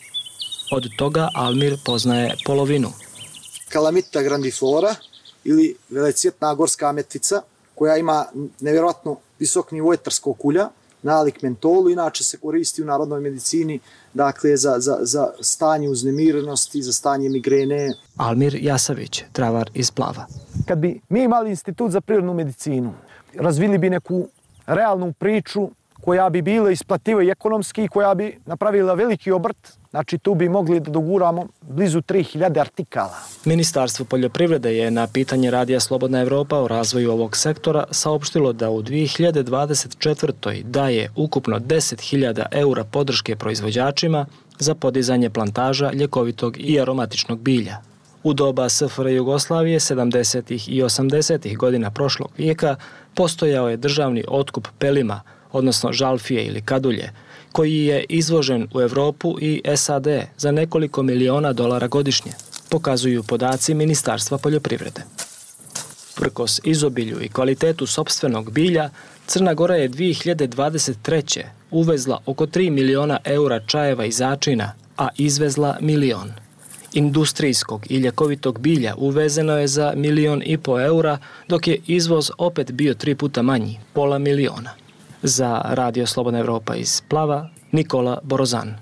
Od toga Almir poznaje polovinu. Kalamita grandiflora ili velecjetna gorska ametvica koja ima nevjerojatno visok nivo etarskog ulja, nalik mentolu, inače se koristi u narodnoj medicini, dakle za, za, za stanje uznemirenosti, za stanje migrene. Almir Jasavić, travar iz Plava. Kad bi mi imali institut za prirodnu medicinu, razvili bi neku realnu priču koja bi bila isplativa i ekonomski, koja bi napravila veliki obrt, znači tu bi mogli da doguramo blizu tri hiljade artikala. Ministarstvo poljoprivrede je na pitanje Radija Slobodna Evropa o razvoju ovog sektora saopštilo da u dve hiljade dvadeset četvrtoj daje ukupno deset hiljada eura podrške proizvođačima za podizanje plantaža ljekovitog i aromatičnog bilja. U doba S F R Jugoslavije sedamdesetih i osamdesetih godina prošlog vijeka postojao je državni otkup pelima, odnosno žalfije ili kadulje, koji je izvožen u Evropu i S A D za nekoliko miliona dolara godišnje, pokazuju podaci Ministarstva poljoprivrede. Prkos izobilju i kvalitetu sopstvenog bilja, Crna Gora je dve hiljade dvadeset treće uvezla oko tri miliona eura čajeva i začina, a izvezla milion. Industrijskog i ljekovitog bilja uvezeno je za milion i po eura, dok je izvoz opet bio tri puta manji, pola miliona. Za Radio Slobodna Evropa iz Plava, Nikola Borozan.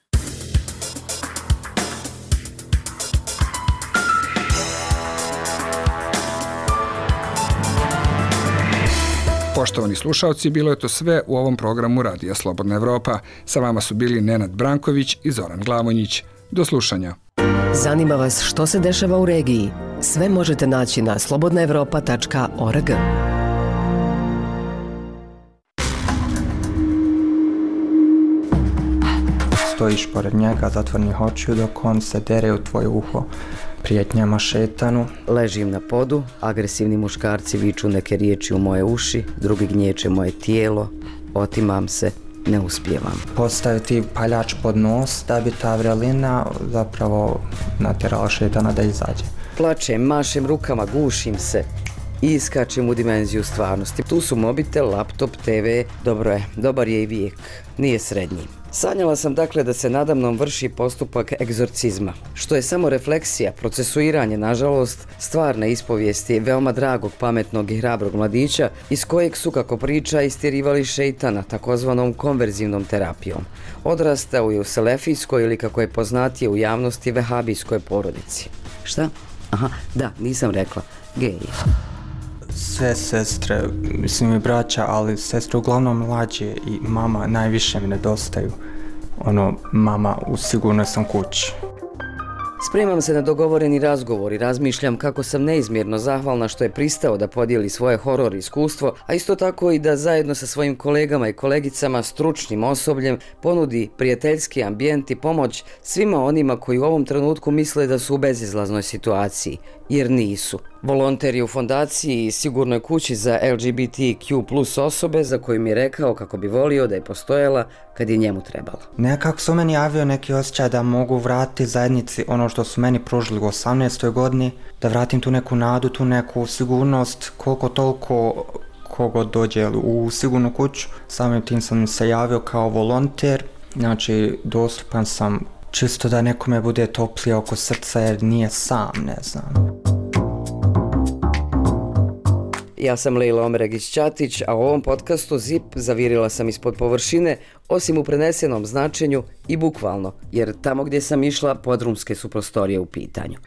Poštovani slušalci, bilo je to sve u ovom programu Radija Slobodna Evropa. Sa vama su bili Nenad Branković i Zoran Glavonjić. Do slušanja. Zanima vas što se dešava u regiji? Sve možete naći na slobodna evropa tačka org. Stojiš pored njega zatvornih očiju dok on se dere u tvoje uho prijetnjama šetanu. Ležim na podu, agresivni muškarci viču neke riječi u moje uši, drugi gnječe moje tijelo, otimam se, ne uspijevam. Postaviti paljač pod nos da bi ta vrelina zapravo natjerala šetana da izađe. Plačem, mašem rukama, gušim se i iskačem u dimenziju stvarnosti. Tu su mobitel, laptop, te ve, dobro je, dobar je i vijek, nije srednji. Sanjala sam dakle da se nadamnom vrši postupak egzorcizma, što je samo refleksija, procesuiranje, nažalost, stvarne ispovijesti veoma dragog, pametnog i hrabrog mladića, iz kojeg su, kako priča, istjerivali šeitana, takozvanom konverzivnom terapijom. Odrastao je u selefijskoj ili, kako je poznatije u javnosti, vehabijskoj porodici. Šta? Aha, da, nisam rekla, gej. Sve sestre, mislim i braća, ali sestre uglavnom mlađe i mama najviše mi nedostaju. Ono, mama, u sigurnoj sam kući. Spremam se na dogovoreni razgovor i razmišljam kako sam neizmjerno zahvalna što je pristao da podijeli svoje horor iskustvo, a isto tako i da zajedno sa svojim kolegama i kolegicama, stručnim osobljem, ponudi prijateljski ambijent i pomoć svima onima koji u ovom trenutku misle da su u bezizlaznoj situaciji, jer nisu. Volonter je u fondaciji i sigurnoj kući za el ge be te kju plus osobe, za koju mi je rekao kako bi volio da je postojala kad je njemu trebalo. Nekako su meni javio neki osjećaj da mogu vratiti zajednici ono što su meni pružili u osamnaestoj godini, da vratim tu neku nadu, tu neku sigurnost, koliko toliko kogo dođe u sigurnu kuću. Samim tim sam se javio kao volonter, znači dostupan sam čisto da nekome bude toplije oko srca jer nije sam, ne znam. Ja sam Lejla Omeregić-Ćatić, a u ovom podcastu Zip zavirila sam ispod površine, osim u prenesenom značenju i bukvalno, jer tamo gdje sam išla podrumske su prostorije u pitanju.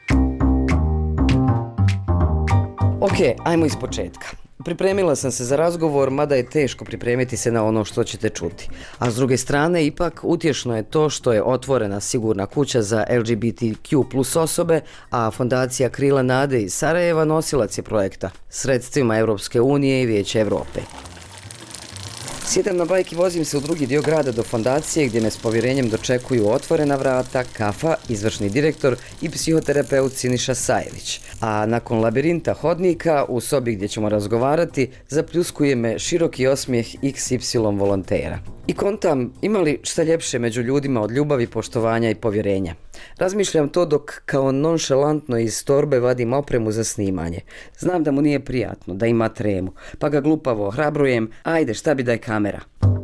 Ok, ajmo iz početka. Pripremila sam se za razgovor, mada je teško pripremiti se na ono što ćete čuti. A s druge strane, ipak utješno je to što je otvorena sigurna kuća za el ge be te kju plus osobe, a fondacija Krila nade iz Sarajeva nosilac je projekta sredstvima Europske unije i Vijeća Europe. Sjedam na bajk i vozim se u drugi dio grada do fondacije gdje me s povjerenjem dočekuju otvorena vrata, kafa, izvršni direktor i psihoterapeut Siniša Sajević. A nakon labirinta hodnika u sobi gdje ćemo razgovarati zapljuskuje me široki osmijeh iks ipsilon volontera. I kontam, ima li šta ljepše među ljudima od ljubavi, poštovanja i povjerenja? Razmišljam to dok kao nonšalantno iz torbe vadim opremu za snimanje. Znam da mu nije prijatno, da ima tremu, pa ga glupavo ohrabrujem, ajde šta bi daj kamera.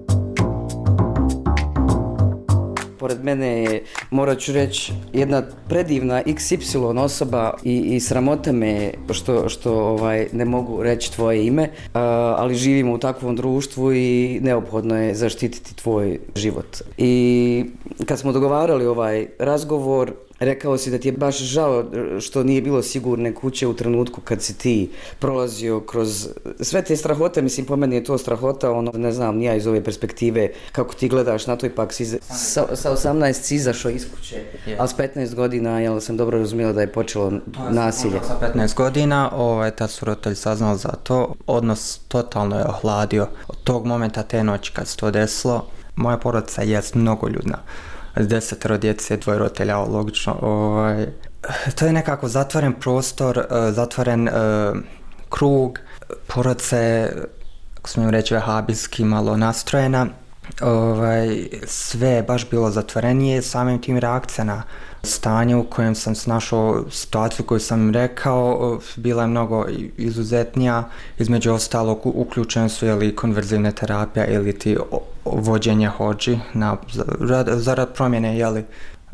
Pored mene je, morat ću reći, jedna predivna iks ipsilon osoba i, i sramota me što, što ovaj, ne mogu reći tvoje ime, a, ali živimo u takvom društvu i neophodno je zaštititi tvoj život. I kad smo dogovarali ovaj razgovor, rekao si da ti je baš žao što nije bilo sigurne kuće u trenutku kad si ti prolazio kroz sve te strahote, mislim po meni je to strahota, ono ne znam, nija iz ove perspektive kako ti gledaš na to, ipak si sa, sa osamnaest si izašao iz kuće, yeah. Ali s petnaest godina, jel sam dobro razumjela da je počelo nasilje? Sa petnaest godina, ovaj, tad su roditelji saznali za to, odnos totalno je ohladio. Od tog momenta te noći kad se to desilo, moja porodica je mnogo ljudna. Desetero djece, dvoje roditelja, logično. Ovaj, to je nekako zatvoren prostor, zatvoren uh, krug, porodica je, ako smijem reći, vehabijski malo nastrojena. Ovaj, sve je baš bilo zatvorenije, samim tim reakcija na stanje u kojem sam se našao, situaciju koju sam rekao, bila je mnogo izuzetnija. Između ostalog uključene su ili konverzivne terapije ili ti vođenje hodži na zarad promjene jeli,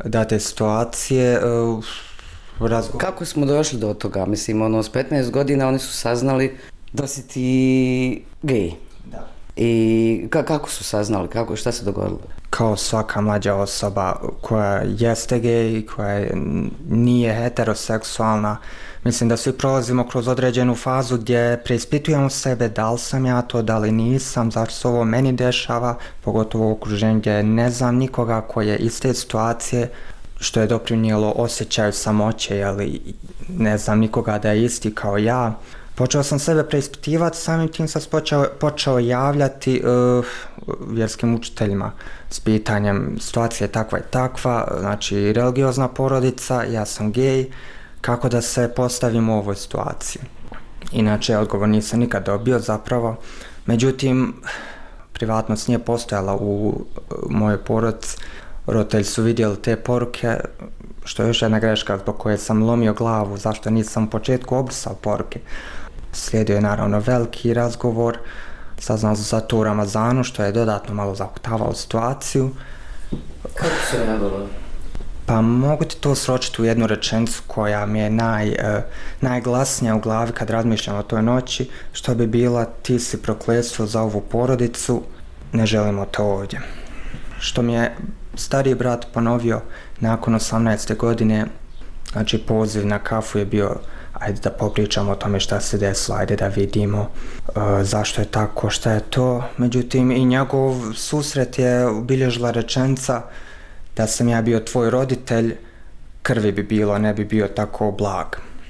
date situacije. Razgovor. Kako smo došli do toga? Mislim, ono, s petnaest godina oni su saznali da si ti gej. Da. I ka- kako su saznali? Kako, šta se dogodilo? Kao svaka mlađa osoba koja jeste gej, koja nije heteroseksualna, mislim da svi prolazimo kroz određenu fazu gdje preispitujemo sebe da li sam ja to, da li nisam, zašto se ovo meni dešava, pogotovo u okruženju gdje ne znam nikoga koji je iz te situacije, što je doprinijelo osjećaju samoće, ali ne znam nikoga da je isti kao ja. Počeo sam sebe preispitivati, samim tim sam počeo, počeo javljati uh, vjerskim učiteljima s pitanjem situacija je takva i takva, znači religiozna porodica, ja sam gej, kako da se postavim u ovoj situaciji. Inače, odgovor nisam nikad dobio zapravo, međutim, privatnost nije postojala u mojoj porodici, roditelji su vidjeli te poruke, što je još jedna greška zbog koje sam lomio glavu, zašto nisam u početku obrisao poruke. Slijedio je naravno veliki razgovor, saznao sam za to u Ramazanu, što je dodatno malo zahuktavalo situaciju. Kako se reagovalo? Pa mogu ti to sročiti u jednu rečenicu koja mi je naj, uh, najglasnija u glavi kad razmišljam o toj noći, što bi bila ti si prokletstvo za ovu porodicu, ne želimo to ovdje. Što mi je stariji brat ponovio nakon osamnaeste godine, znači poziv na kafu je bio ajde da popričamo o tome šta se desilo, ajde da vidimo uh, zašto je tako, šta je to. Međutim, i njegov susret je obilježila rečenica da sam ja bio tvoj roditelj, krvi bi bilo, ne bi bio tako blag.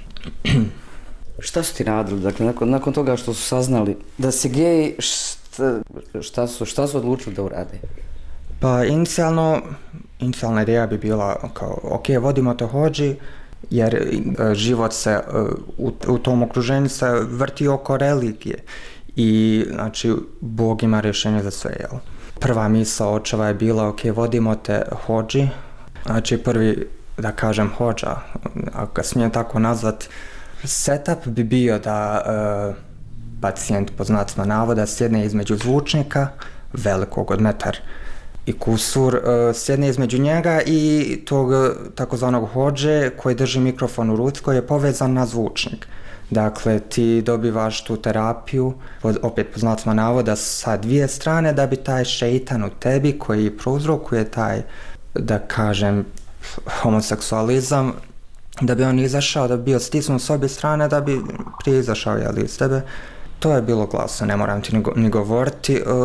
Šta su ti radili? Dakle, nakon, nakon toga što su saznali da si gej, šta, šta, su, šta su odlučili da urade? Pa inicijalno, inicijalna ideja bi bila kao, ok, vodimo te hođi, jer život se u, u tom okruženju se vrti oko religije i znači Bog ima rješenje za sve, jel? Prva misao očeva je bila, ok, vodimo te hođi, znači prvi, da kažem, hođa, ako ga smijem tako nazvat, setup bi bio da uh, pacijent, po znacima navoda, sjedne između zvučnika, velikog od metar i kusur, uh, sjedne između njega i tog takozvanog hođe koji drži mikrofon u ruci koji je povezan na zvučnik. Dakle, ti dobivaš tu terapiju, opet po znacima navoda, sa dvije strane da bi taj šeitan u tebi koji prouzrokuje taj, da kažem, homoseksualizam, da bi on izašao, da bi bio stisnut s obje strane, da bi prije izašao, jeli, iz tebe. To je bilo glasno, ne moram ti ni, go, ni govoriti. Uh,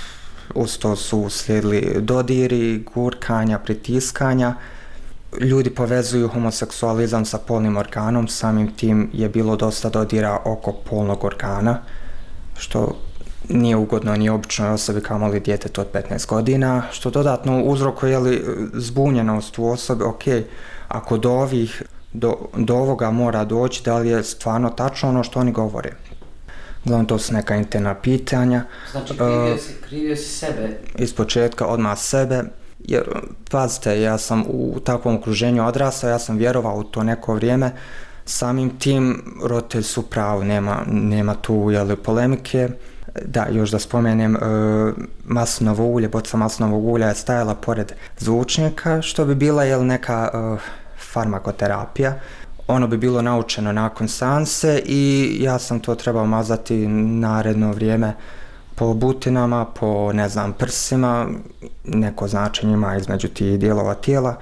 uz to su uslijedili dodiri, gurkanja, pritiskanja. Ljudi povezuju homoseksualizam sa polnim organom, samim tim je bilo dosta dodira oko polnog organa, što nije ugodno ni običnoj osobi, kamoli djetetu od petnaest godina, što dodatno uzrokuje zbunjenost u osobi, ok, ako do ovih, do, do ovoga mora doći, da li je stvarno tačno ono što oni govore. Uglavnom, to su neka interna pitanja. Znači, krivio si, krivio si sebe? Iz početka, odmah sebe. Jer, pazite, ja sam u takvom okruženju odrastao, ja sam vjerovao u to neko vrijeme, samim tim roditelji su pravi, nema, nema tu jeli, polemike. Da, još da spomenem, e, maslinovo ulje, boca maslinovog ulja je stajala pored zvučnika, što bi bila jel, neka e, farmakoterapija. Ono bi bilo naučeno nakon seanse i ja sam to trebao mazati naredno vrijeme po butinama, po, ne znam, prsima, neko značenje ima između tih dijelova tijela.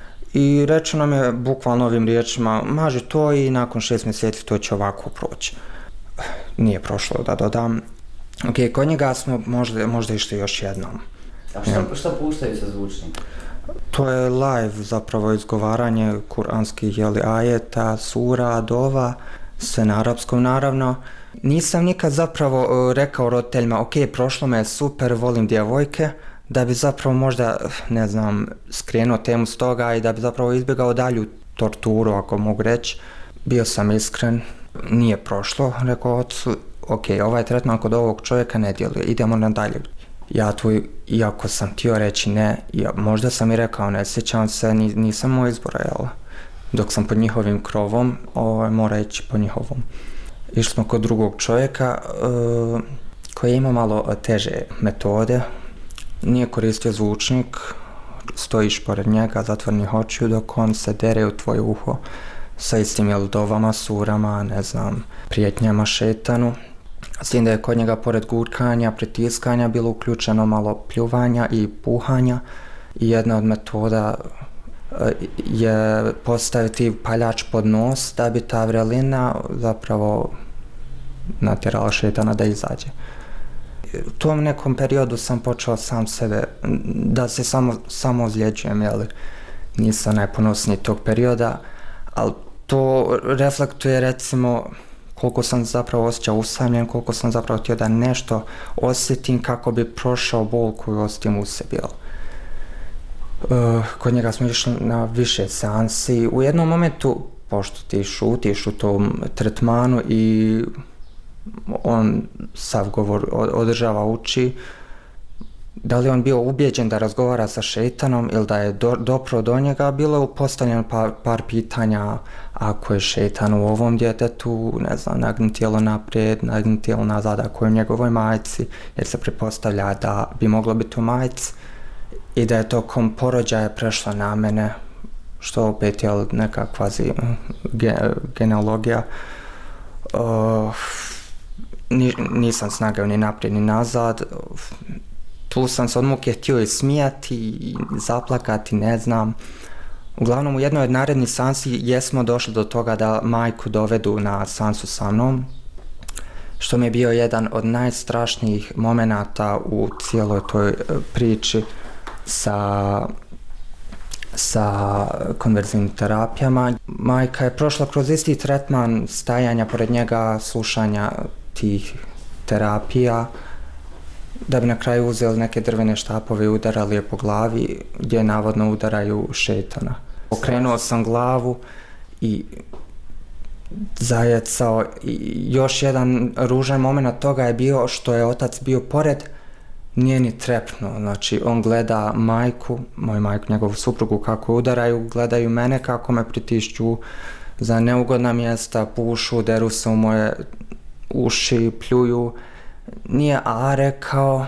I rečeno mi je bukvalno ovim riječima, maži to i nakon šest mjeseci to će ovako proći. Nije prošlo, da dodam. Ok, kod njega smo možda, možda išli još jednom. A šta, šta puštaju sa zvučnikom? To je live, zapravo izgovaranje kuranskih jeli, ajeta, sura, dova, sve na arapskom naravno. Nisam nikad zapravo uh, rekao roditeljima, ok, prošlo me je super, volim djevojke, da bi zapravo možda, ne znam, skrenuo temu s toga i da bi zapravo izbjegao dalju torturu, ako mogu reći. Bio sam iskren, nije prošlo, rekao ocu, ok, ovaj tretman kod ovog čovjeka ne djeluje, idemo nadalje. Ja tu, iako sam htio reći ne, ja, možda sam i rekao ne, sjećam se, ni, nisam moj izbora, jel? Dok sam pod njihovim krovom, ovo, mora ići po njihovom. Išli smo kod drugog čovjeka uh, koji ima malo teže metode, nije koristio zvučnik, stojiš pored njega zatvornih očiju dok on se dere u tvoje uho sa istim jel dovama, surama, ne znam, prijetnjama šetanu. S tim da je kod njega pored gurkanja, pritiskanja bilo uključeno malo pljuvanja i puhanja i jedna od metoda je postaviti paljač pod nos da bi ta vrelina zapravo natjerala šetana da izađe. U tom nekom periodu sam počeo sam sebe, da se samo, samo ozljeđujem, jel, nisam najponosniji tog perioda, ali to reflektuje recimo koliko sam zapravo osjećao usamljen, koliko sam zapravo htio da nešto osjetim kako bi prošao bol koju osjetim u sebi, jel. Uh, kod njega smo išli na više seansi. U jednom momentu, pošto ti šutiš u tom tretmanu i on sav govor održava, uči, da li on bio ubijeđen da razgovara sa šejtanom ili da je do, dopro do njega, bilo je postavljeno par, par pitanja. Ako je šejtan u ovom djetetu, ne znam, nagni tijelo naprijed, nagni tijelo nazad, ako je u njegovoj majci, jer se pretpostavlja da bi moglo biti u majci i da je tokom porođaja prešlo na mene, što opet je neka kvazi ge, genealogija. Uh, ni, nisam snagao ni naprijed ni nazad. Tu sam se od muke htio i smijati i zaplakati, ne znam. Uglavnom u jednoj od narednih seansi jesmo došli do toga da majku dovedu na seansu sa mnom, što mi je bio jedan od najstrašnijih momenata u cijeloj toj priči sa, sa konverzivnim terapijama. Majka je prošla kroz isti tretman stajanja pored njega, slušanja tih terapija, da bi na kraju uzeli neke drvene štapove i udarali je po glavi, gdje navodno udaraju šejtana. Okrenuo sam glavu i zajecao. I još jedan ružan moment toga je bio što je otac bio pored, nije ni trepnuo. Znači, on gleda majku, moju majku, njegovu suprugu kako udaraju, gledaju mene kako me pritišću za neugodna mjesta, pušu, deru se u moje uši, pljuju. Nije a rekao,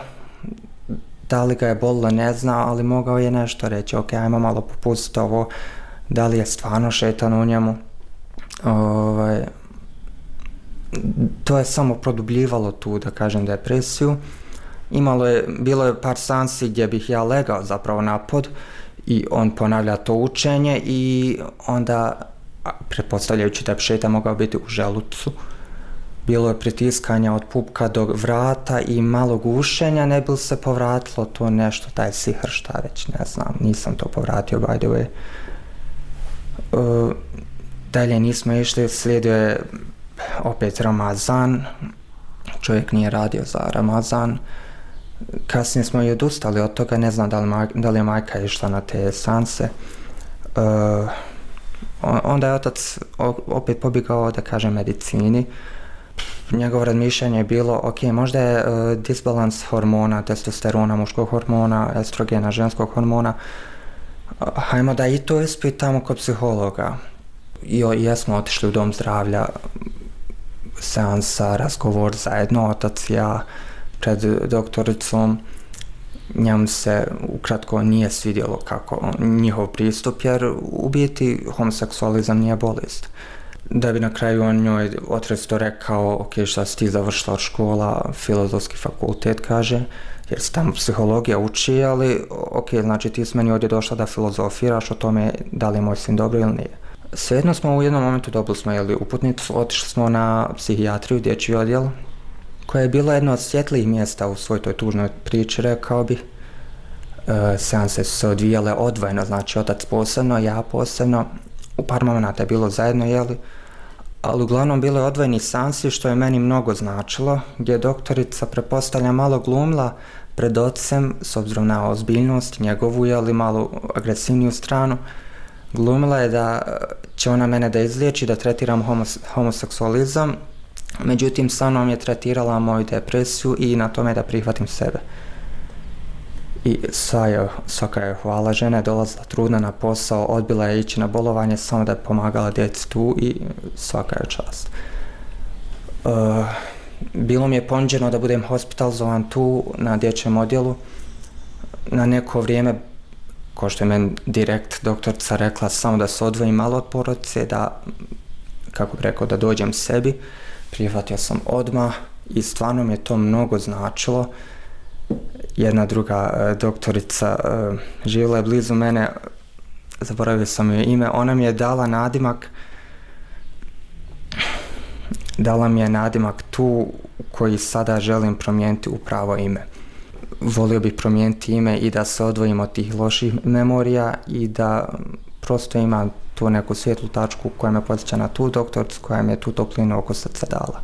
da li ga je bolilo ne zna, ali mogao je nešto reći. Ok, ajmo malo popustiti ovo, da li je stvarno šejtan u njemu. Ovaj, to je samo produbljivalo tu, da kažem, depresiju. Imalo je, bilo je par seansi gdje bih ja legao zapravo na pod i on ponavlja to učenje i onda, pretpostavljajući da bi šejtan mogao biti u želucu, bilo je pritiskanja od pupka do vrata i malo gušenja, ne bi se povratilo to nešto, taj sihr, šta već, ne znam, nisam to povratio, by the way. Uh, dalje nismo išli, slijedio je opet Ramazan, čovjek nije radio za Ramazan. Kasnije smo i odustali od toga, ne znam da li, maj, da li je majka išla na te seanse. Uh, onda je otac opet pobjegao, da kažem, medicini. Njegovo razmišljanje je bilo, ok, možda je uh, disbalans hormona, testosterona, muškog hormona, estrogena, ženskog hormona. Uh, hajmo da i to ispitamo kod psihologa. I jesmo otišli u dom zdravlja, seansa, razgovor zajedno, otac i ja, pred doktoricom. Njemu se ukratko nije svidjelo kako njihov pristup, jer u biti homoseksualizam nije bolest. Da bi na kraju on njoj otresto rekao, ok, šta si ti završila od škola, filozofski fakultet, kaže, jer se tamo psihologija uči, ali ok, znači ti si meni ovdje došla da filozofiraš o tome da li je moj sin dobro ili nije. Svejedno smo u jednom momentu dobili smo jeli, uputnicu, otišli smo na psihijatriju, dječji odjel, koja je bila jedna od svjetlijih mjesta u svoj toj tužnoj priči, rekao bi. E, seanse su se odvijale odvojeno, znači otac posebno, ja posebno, u par momenata je bilo zajedno, jeli, ali uglavnom bilo je odvojeni seansi, što je meni mnogo značilo, gdje je doktorica, prepostavlja, malo glumila pred ocem, s obzirom na ozbiljnost njegovu, jeli, malo agresivniju stranu. Glumila je da će ona mene da izliječi, da tretiram homos- homoseksualizam, međutim sa mnom je tretirala moju depresiju i na tome da prihvatim sebe. I sva je, svaka je hvala, žena je dolazila trudna na posao, odbila je ići na bolovanje samo da je pomagala djeci tu i svaka je čast. Uh, bilo mi je ponuđeno da budem hospitalizovan tu na dječjem odjelu na neko vrijeme ko što je meni direkt doktorica rekla, samo da se odvojim malo od porodice, da, kako bi rekao, da dođem sebi. Prihvatio sam odmah i stvarno mi je to mnogo značilo. Jedna druga e, doktorica e, živjela je blizu mene, zaboravio sam joj ime, ona mi je dala nadimak, dala mi je nadimak tu koji sada želim promijeniti u pravo ime. Volio bih promijeniti ime i da se odvojim od tih loših memorija i da prosto imam tu neku svijetlu tačku koja me podsjeća na tu doktoricu koja mi je tu toplinu oko srca dala.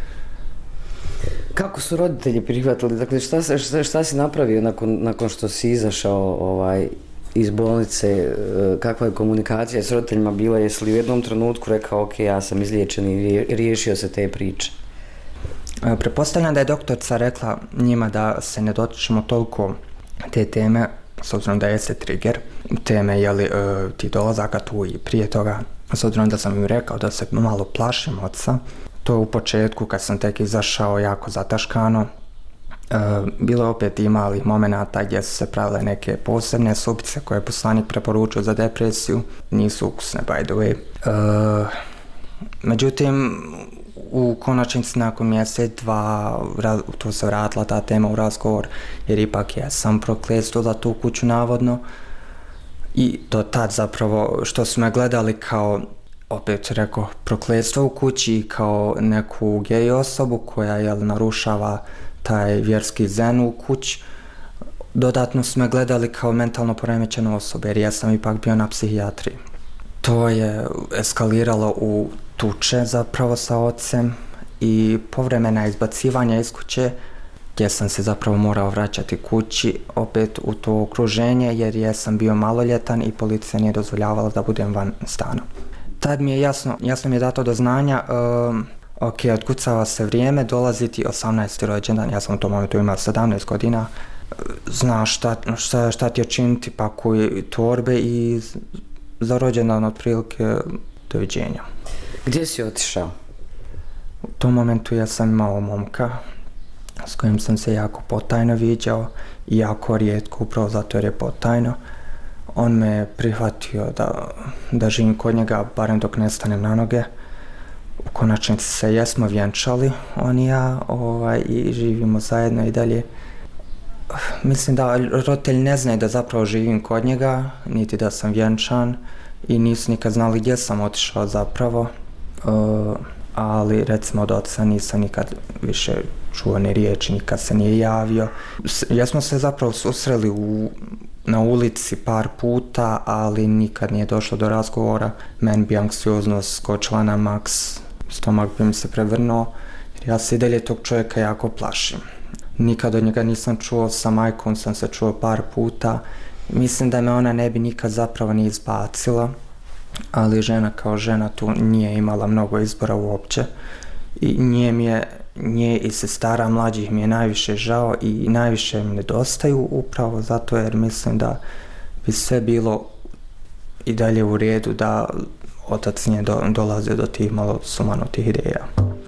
Kako su roditelji prihvatili? Dakle, šta, šta, šta si napravio nakon, nakon što si izašao ovaj, iz bolnice? Kakva je komunikacija s roditeljima bila? Jesi li u jednom trenutku rekao, ok, ja sam izliječen i riješio se te priče? Pretpostavljam da je doktorica rekla njima da se ne dotičemo toliko te teme, s obzirom da jeste trigger, teme je li uh, ti dolazaka tu i prije toga, s obzirom da sam im rekao da se malo plašim oca. To u početku kad sam tek izašao jako zataškano. Uh, bilo je opet i malih momenata gdje su se pravile neke posebne supice koje je poslanik preporučio za depresiju. Nisu ukusne, by the way. Uh, međutim, u konačnici nakon mjesec, dva, tu se vratila ta tema u razgovor, jer ipak ja sam prokletstvo za tu kuću navodno. I do tad zapravo što su me gledali kao, opet rekao, prokletstvo u kući, kao neku gej osobu koja jel, narušava taj vjerski zen u kući. Dodatno su me gledali kao mentalno poremećenu osobu, jer ja sam ipak bio na psihijatriji. To je eskaliralo u tuče zapravo sa ocem i povremena izbacivanja iz kuće, gdje sam se zapravo morao vraćati kući opet u to okruženje, jer ja sam bio maloljetan i policija nije dozvoljavala da budem van stana. Tad mi je jasno, jasno mi je dato do znanja, um, ok, otkucava se vrijeme, dolaziti osamnaesti rođendan, ja sam u tom momentu imao sedamnaest godina, znaš šta, šta, šta ti je činiti, pakuj torbe i za rođendan otprilike doviđenja. Gdje si otišao? U tom momentu ja sam imao momka s kojim sam se jako potajno viđao i jako rijetko, upravo zato jer je potajno. On me prihvatio da, da živim kod njega, barem dok ne stanem na noge. U konačnici se jesmo vjenčali, on i ja, ovaj, i živimo zajedno i dalje. Mislim da roditelji ne znaju da zapravo živim kod njega, niti da sam vjenčan i nisu nikad znali gdje sam otišao zapravo. Uh, ali recimo od oca nisam nikad više čuo ni riječi, nikad se nije javio. Jesmo se zapravo susreli u, na ulici par puta, ali nikad nije došlo do razgovora. Meni bi anksioznost skočila na maks, stomak bi mi se prevrnuo, jer ja se i dalje tog čovjeka jako plašim. Nikad od njega nisam čuo, sa majkom sam se čuo par puta. Mislim da me ona ne bi nikad zapravo ni izbacila, ali žena kao žena tu nije imala mnogo izbora uopće. I nje mi je, nje i sestara mlađih mi je najviše žao i najviše mi nedostaju upravo zato jer mislim da bi sve bilo i dalje u redu da otac nije do, dolazio do tih malo sumanutih ideja.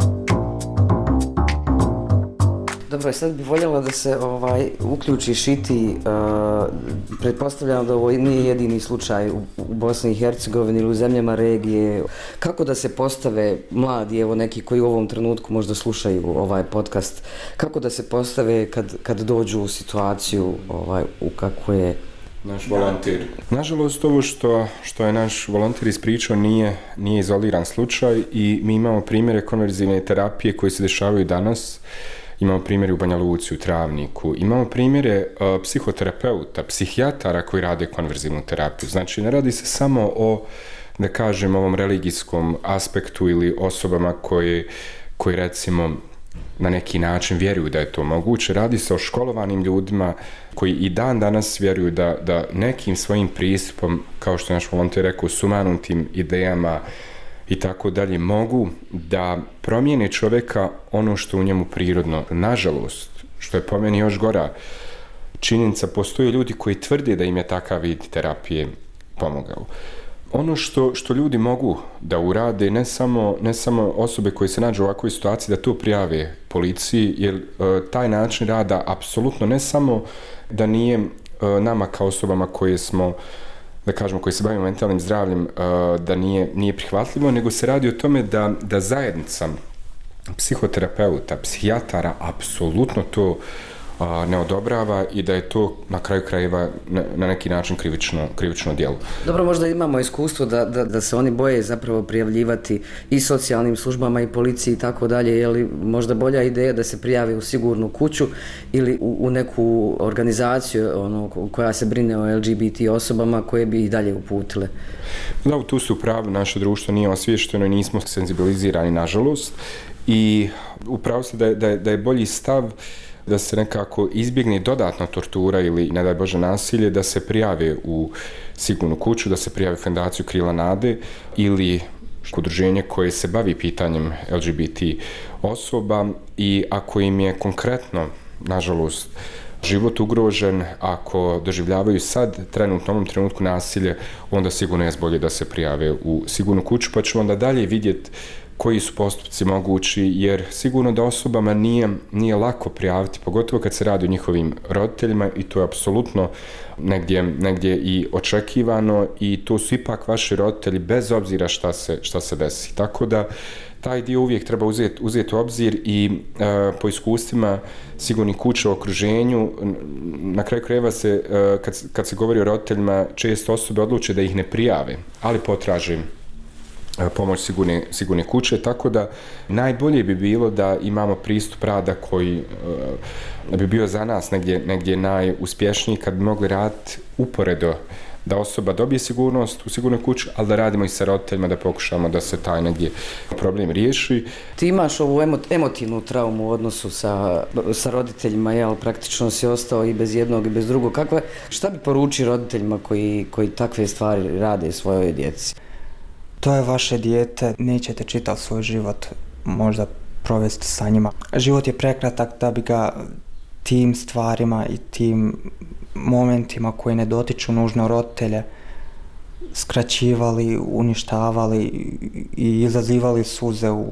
Dobro, sad bih voljela da se ovaj, uključiš i ti. Uh, pretpostavljam da ovo nije jedini slučaj u, u Bosni i Hercegovini ili u zemljama regije. Kako da se postave mladi, evo neki koji u ovom trenutku možda slušaju ovaj podcast, kako da se postave kad, kad dođu u situaciju ovaj, u kakvu je naš volonter? Nažalost, ovo što, što je naš volonter ispričao nije, nije izoliran slučaj i mi imamo primjere konverzivne terapije koje se dešavaju danas. Imamo primjere u Banja Luci, u Travniku, imamo primjere uh, psihoterapeuta, psihijatara koji rade konverzivnu terapiju. Znači, ne radi se samo o, da kažem, ovom religijskom aspektu ili osobama koji, koji recimo, na neki način vjeruju da je to moguće. Radi se o školovanim ljudima koji i dan danas vjeruju da, da nekim svojim pristupom, kao što je naš volonter rekao, sumanutim idejama, i tako dalje, mogu da promijene čovjeka ono što u njemu prirodno. Nažalost, što je po meni još gora činjenica, postoje ljudi koji tvrde da im je takav vid terapije pomogao. Ono što, što ljudi mogu da urade, ne samo, ne samo osobe koje se nađu u ovakvoj situaciji, da to prijave policiji, jer uh, taj način rada apsolutno ne samo da nije nama kao osobama koje smo, da kažemo, koji se bavimo mentalnim zdravljem, da nije, nije prihvatljivo, nego se radi o tome da, da zajednica psihoterapeuta, psihijatara apsolutno to a, ne odobrava i da je to na kraju krajeva na, na neki način krivično, krivično djelo. Dobro, možda imamo iskustvo da, da, da se oni boje zapravo prijavljivati i socijalnim službama i policiji i tako dalje, je li možda bolja ideja da se prijave u sigurnu kuću ili u, u neku organizaciju ono, koja se brine o L G B T osobama koje bi ih dalje uputile? Da, tu su pravi, naše društvo nije osviješteno i nismo senzibilizirani, nažalost, i upravo se da je, da je, da je bolji stav da se nekako izbjegne dodatna tortura ili, ne daj Bože, nasilje, da se prijave u sigurnu kuću, da se prijave u Fondaciju Krila nade ili udruženje koje se bavi pitanjem L G B T osoba, i ako im je konkretno, nažalost, život ugrožen, ako doživljavaju sad trenutno, u ovom trenutku nasilje, onda sigurno je bolje da se prijave u sigurnu kuću, pa ćemo onda dalje vidjeti koji su postupci mogući, jer sigurno da osobama nije, nije lako prijaviti, pogotovo kad se radi o njihovim roditeljima, i to je apsolutno negdje, negdje i očekivano, i to su ipak vaši roditelji bez obzira šta se, šta se desi. Tako da taj dio uvijek treba uzeti, uzeti u obzir i e, po iskustvima sigurnih kuća u okruženju, na kraju krajeva se, e, kad, kad se govori o roditeljima, često osobe odluče da ih ne prijave, ali potraže pomoć sigurne, sigurne kuće, tako da najbolje bi bilo da imamo pristup rada koji uh, bi bio za nas negdje, negdje najuspješniji, kad bi mogli raditi uporedo, da osoba dobije sigurnost u sigurnoj kući, ali da radimo i sa roditeljima, da pokušamo da se taj negdje problem riješi. Ti imaš ovu emo, emotivnu traumu u odnosu sa, sa roditeljima, jel, praktično si ostao i bez jednog i bez drugog. Kakva, šta bi poručio roditeljima koji, koji takve stvari rade svojoj djeci? To je vaše dijete, nećete čitav svoj život možda provesti sa njima. Život je prekratak da bi ga tim stvarima i tim momentima koji ne dotiču nužno roditelje skraćivali, uništavali i izazivali suze u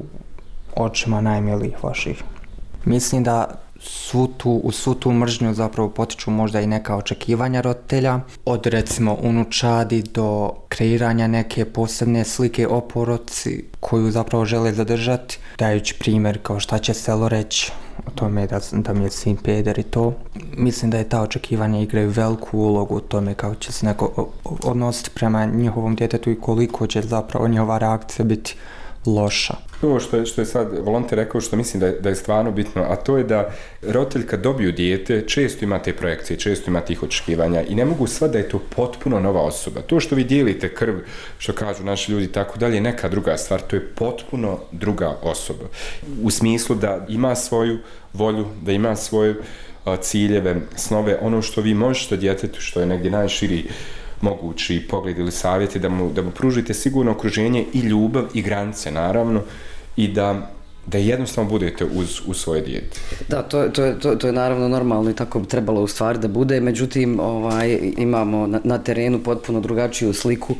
očima najmilijih vaših. Mislim da svu tu, u svu tu mržnju zapravo potiču možda i neka očekivanja roditelja, od recimo unučadi do kreiranja neke posebne slike o porodici koju zapravo žele zadržati, dajući primjer kao šta će selo reći o tome da, da mi je sin peder i to. Mislim da je ta očekivanja igraju veliku ulogu u tome kako će se neko odnositi prema njihovom djetetu i koliko će zapravo njihova reakcija biti loša. To što je, što je sad volonter rekao, što mislim da je, da je stvarno bitno, a to je da roditelj kad dobiju dijete često ima te projekcije, često ima tih očekivanja i ne mogu sva da je to potpuno nova osoba. To što vi dijelite krv, što kažu naši ljudi, tako dalje, je neka druga stvar, to je potpuno druga osoba. U smislu da ima svoju volju, da ima svoje uh, ciljeve, snove, ono što vi možete djetetu, što je negdje najširi mogući pogled ili savjeti, da mu, da mu pružite sigurno okruženje i ljubav i granice, naravno, i da, da jednostavno budete uz, uz svoje dijete. Da, to, to, to, to je naravno normalno i tako bi trebalo u stvari da bude, međutim ovaj, imamo na, na terenu potpuno drugačiju sliku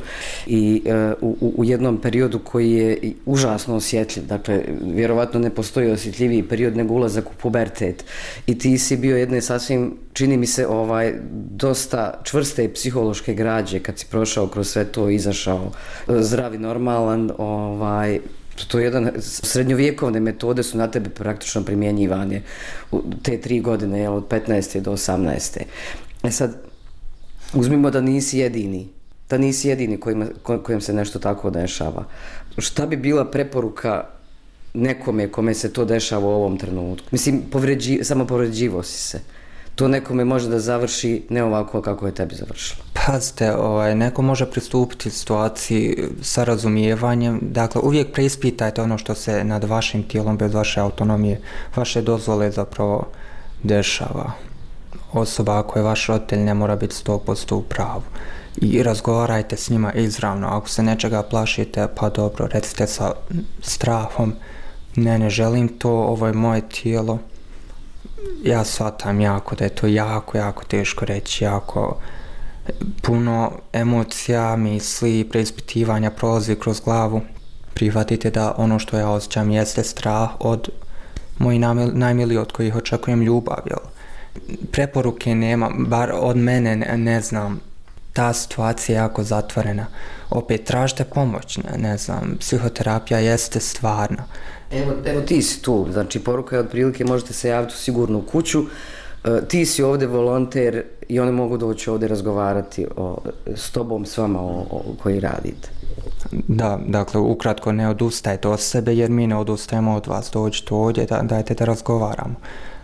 i uh, u, u jednom periodu koji je užasno osjetljiv, dakle, vjerovatno ne postoji osjetljiviji period nego ulazak u pubertet i ti si bio jedne sasvim, čini mi se, ovaj, dosta čvrste psihološke građe kad si prošao kroz sve to, izašao zdravi, normalan, ovaj, to je jedan, srednjovjekovne metode su na tebe praktično primjenjivane u te tri godine, jel, od petnaeste do osamnaeste. E sad, uzmimo da nisi jedini, da nisi jedini kojima, kojem se nešto tako dešava. Šta bi bila preporuka nekome kome se to dešava u ovom trenutku? Mislim, povređi, samo povređivo si se. To nekome može da završi ne ovako kako je tebi završilo. Pazite, ovaj, neko može pristupiti situaciji sa razumijevanjem. Dakle, uvijek preispitajte ono što se nad vašim tijelom bez vaše autonomije, vaše dozvole zapravo dešava. Osoba ako je vaš roditelj ne mora biti sto posto u pravu. I razgovarajte s njima izravno. Ako se nečega plašite, pa dobro, recite sa strahom, ne, ne želim to, ovo je moje tijelo. Ja shvatam jako da je to jako, jako teško reći, jako puno emocija, misli, preispitivanja prolazi kroz glavu. Prihvatite da ono što ja osjećam jeste strah od mojih najmiliji od kojih očekujem ljubav, jel? Preporuke nema, bar od mene ne, ne znam. Ta situacija je jako zatvorena. Opet tražite pomoć, ne, ne znam, psihoterapija jeste stvarna. Evo, evo ti si tu, znači poruka je otprilike možete se javiti u sigurnu kuću, e, ti si ovdje volonter i oni mogu doći ovdje razgovarati o, s tobom, s vama o, o koji radite. Da, dakle, ukratko ne odustajte od sebe jer mi ne odustajemo od vas, dođite ovdje, da, dajte da razgovaramo.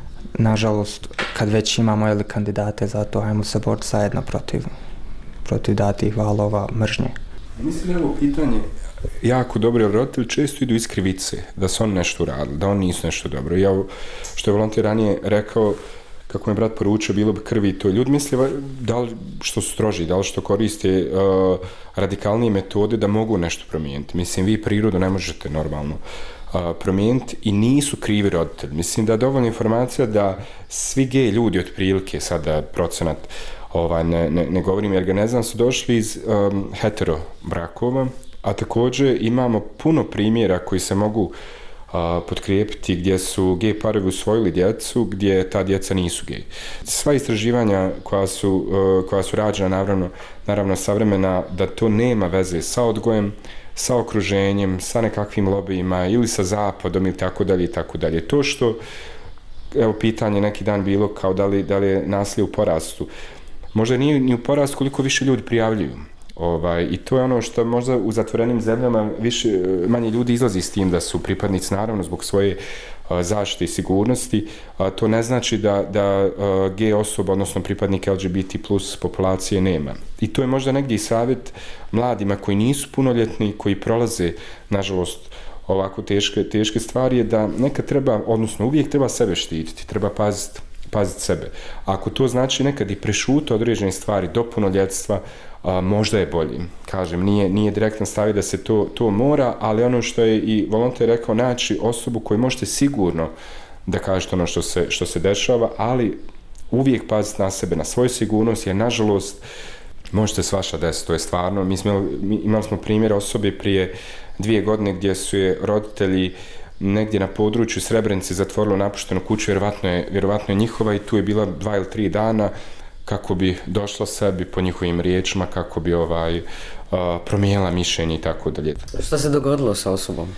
Nažalost, kad već imamo ili kandidate za to, hajmo se boriti zajedno protiv, protiv datih valova mržnje. Mislim da je ovo pitanje jako dobro, jer roditelji često idu iz krivice, da su oni nešto uradili, da oni nisu nešto dobro. Ja, što je volonter ranije rekao, kako mi brat poručio, bilo bi krvi i to. Ljudi misle da li što su stroži, da li što koriste uh, radikalnije metode da mogu nešto promijeniti. Mislim, vi prirodu ne možete normalno uh, promijeniti i nisu krivi roditelji. Mislim da je dovoljna informacija da svi gej ljudi otprilike, sada procenat, ovaj, ne, ne, ne govorim jer ga ne znam, su došli iz um, hetero brakova, a također imamo puno primjera koji se mogu a, potkrijepiti gdje su gej parovi usvojili djecu, gdje ta djeca nisu gej. Sva istraživanja koja su, uh, koja su rađena, naravno, naravno savremena, da to nema veze sa odgojem, sa okruženjem, sa nekakvim lobijima ili sa zapadom ili tako dalje i tako dalje. To što, evo pitanje neki dan bilo kao da li, da li je nasilje u porastu. Možda nije ni u porastu koliko više ljudi prijavljuju. Ovaj, i to je ono što možda u zatvorenim zemljama više, manje ljudi izlazi s tim da su pripadnici, naravno zbog svoje a, zaštite i sigurnosti. A, to ne znači da, da a, gej osoba, odnosno pripadnika L G B T plus populacije nema. I to je možda negdje i savjet mladima koji nisu punoljetni, koji prolaze, nažalost, ovako teške, teške stvari, je da nekad treba, odnosno uvijek treba sebe štititi, treba paziti paziti sebe. Ako to znači nekad i prešuti određene stvari do punoljetstva, a, možda je bolji. Kažem, nije, nije direktno stavi da se to, to mora, ali ono što je i volonter rekao, naći osobu koju možete sigurno da kažete ono što se, što se dešava, ali uvijek paziti na sebe, na svoju sigurnost, jer nažalost možete svašta desiti, to je stvarno. Mi smo, mi imali smo primjer osobe prije dvije godine gdje su je roditelji negdje na području Srebrenice zatvorilo napuštenu kuću, vjerovatno je, vjerovatno je njihova, i tu je bila dva ili tri dana kako bi došla sebi po njihovim riječima, kako bi ovaj, uh, promijenila mišljenje i tako dalje. Šta se dogodilo sa osobom?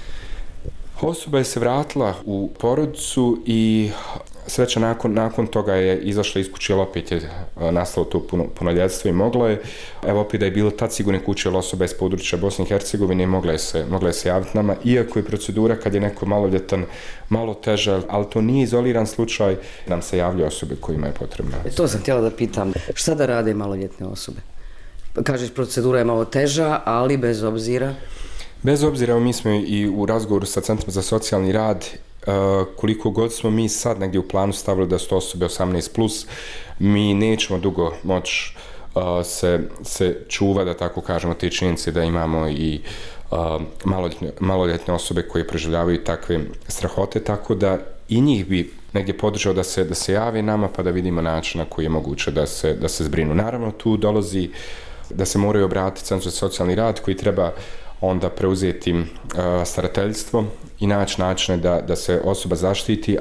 Osoba je se vratila u porodicu i sreća nakon, nakon toga je izašla iz kuće, ali opet je nastalo to puno, punoljetstvo i mogla je. Evo opet da je bilo tad sigurne kuće, ali osoba je s područja Bosne i Hercegovine i mogla je se, mogla je se javiti nama, iako je procedura kad je neko maloljetan malo teža, ali to nije izoliran slučaj, nam se javljaju osobe kojima je potrebna. E, to sam htjela da pitam, šta da rade maloljetne osobe? Kažeš, procedura je malo teža, ali bez obzira? Bez obzira, mi smo i u razgovoru sa Centrom za socijalni rad, Uh, koliko god smo mi sad negdje u planu stavili da su osobe osamnaest plus, mi nećemo dugo moći uh, se, se čuva, da tako kažemo, te činjenice da imamo i uh, maloljetne, maloljetne osobe koje preživljavaju takve strahote, tako da i njih bi negdje podržao da se, da se javi nama pa da vidimo način na koji je moguće da se, da se zbrinu. Naravno, tu dolazi da se moraju obratiti Centru za socijalni rad koji treba onda preuzeti uh, starateljstvo i naći načine da, da se osoba zaštiti.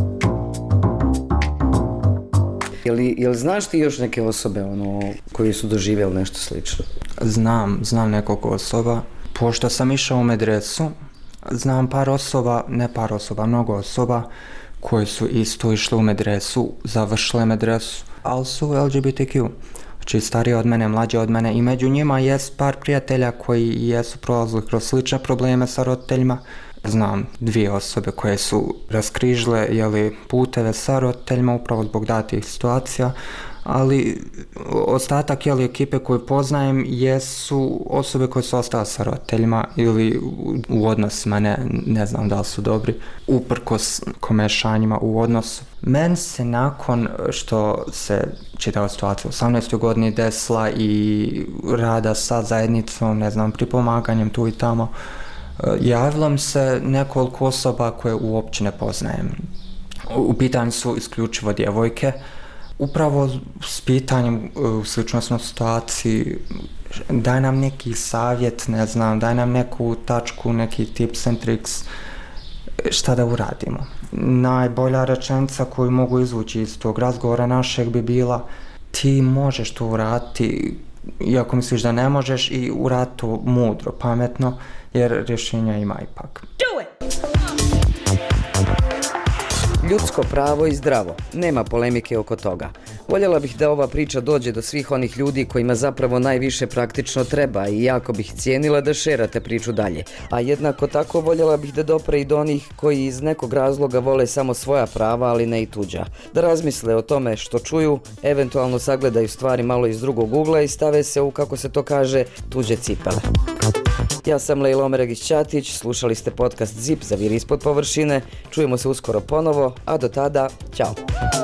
Je li, je li znaš ti još neke osobe ono, koje su doživjeli nešto slično? Znam, znam nekoliko osoba. Pošto sam išao u medresu, znam par osoba, ne par osoba, mnogo osoba koji su isto išli u medresu, završile medresu, ali su L G B T Q. Znači starije od mene, mlađe od mene, i među njima jest par prijatelja koji jesu prolazili kroz slične probleme sa roditeljima. Znam dvije osobe koje su raskrižile jeli, puteve sa roditeljima upravo zbog datih situacija, ali ostatak jeli, ekipe koju poznajem jesu osobe koje su ostale sa roditeljima ili u, u odnosima, ne, ne znam da li su dobri, uprkos komešanjima u odnosu. Meni se nakon što se čitava situacija u osamnaestoj godini desila i rada sa zajednicom, ne znam, pripomaganjem tu i tamo, javilo mi se nekoliko osoba koje uopće ne poznajem. U pitanju su isključivo djevojke. Upravo s pitanjem u sličnoj smo situaciji, daj nam neki savjet, ne znam, daj nam neku tačku, neki tips and tricks, šta da uradimo. Najbolja rečenica koju mogu izvući iz tog razgovora našeg bi bila: ti možeš to uraditi, iako misliš da ne možeš, i uraditi to mudro, pametno, jer rješenja ima ipak. Ljudsko pravo i zdravo. Nema polemike oko toga. Voljela bih da ova priča dođe do svih onih ljudi kojima zapravo najviše praktično treba i jako bih cijenila da šerate priču dalje. A jednako tako voljela bih da dopre i do onih koji iz nekog razloga vole samo svoja prava, ali ne i tuđa. Da razmisle o tome što čuju, eventualno sagledaju stvari malo iz drugog ugla i stave se u, kako se to kaže, tuđe cipele. Ja sam Lejla Omeragić-Ćatić, slušali ste podcast Zip, zaviri ispod površine. Čujemo se uskoro ponovo, a do tada, ćao!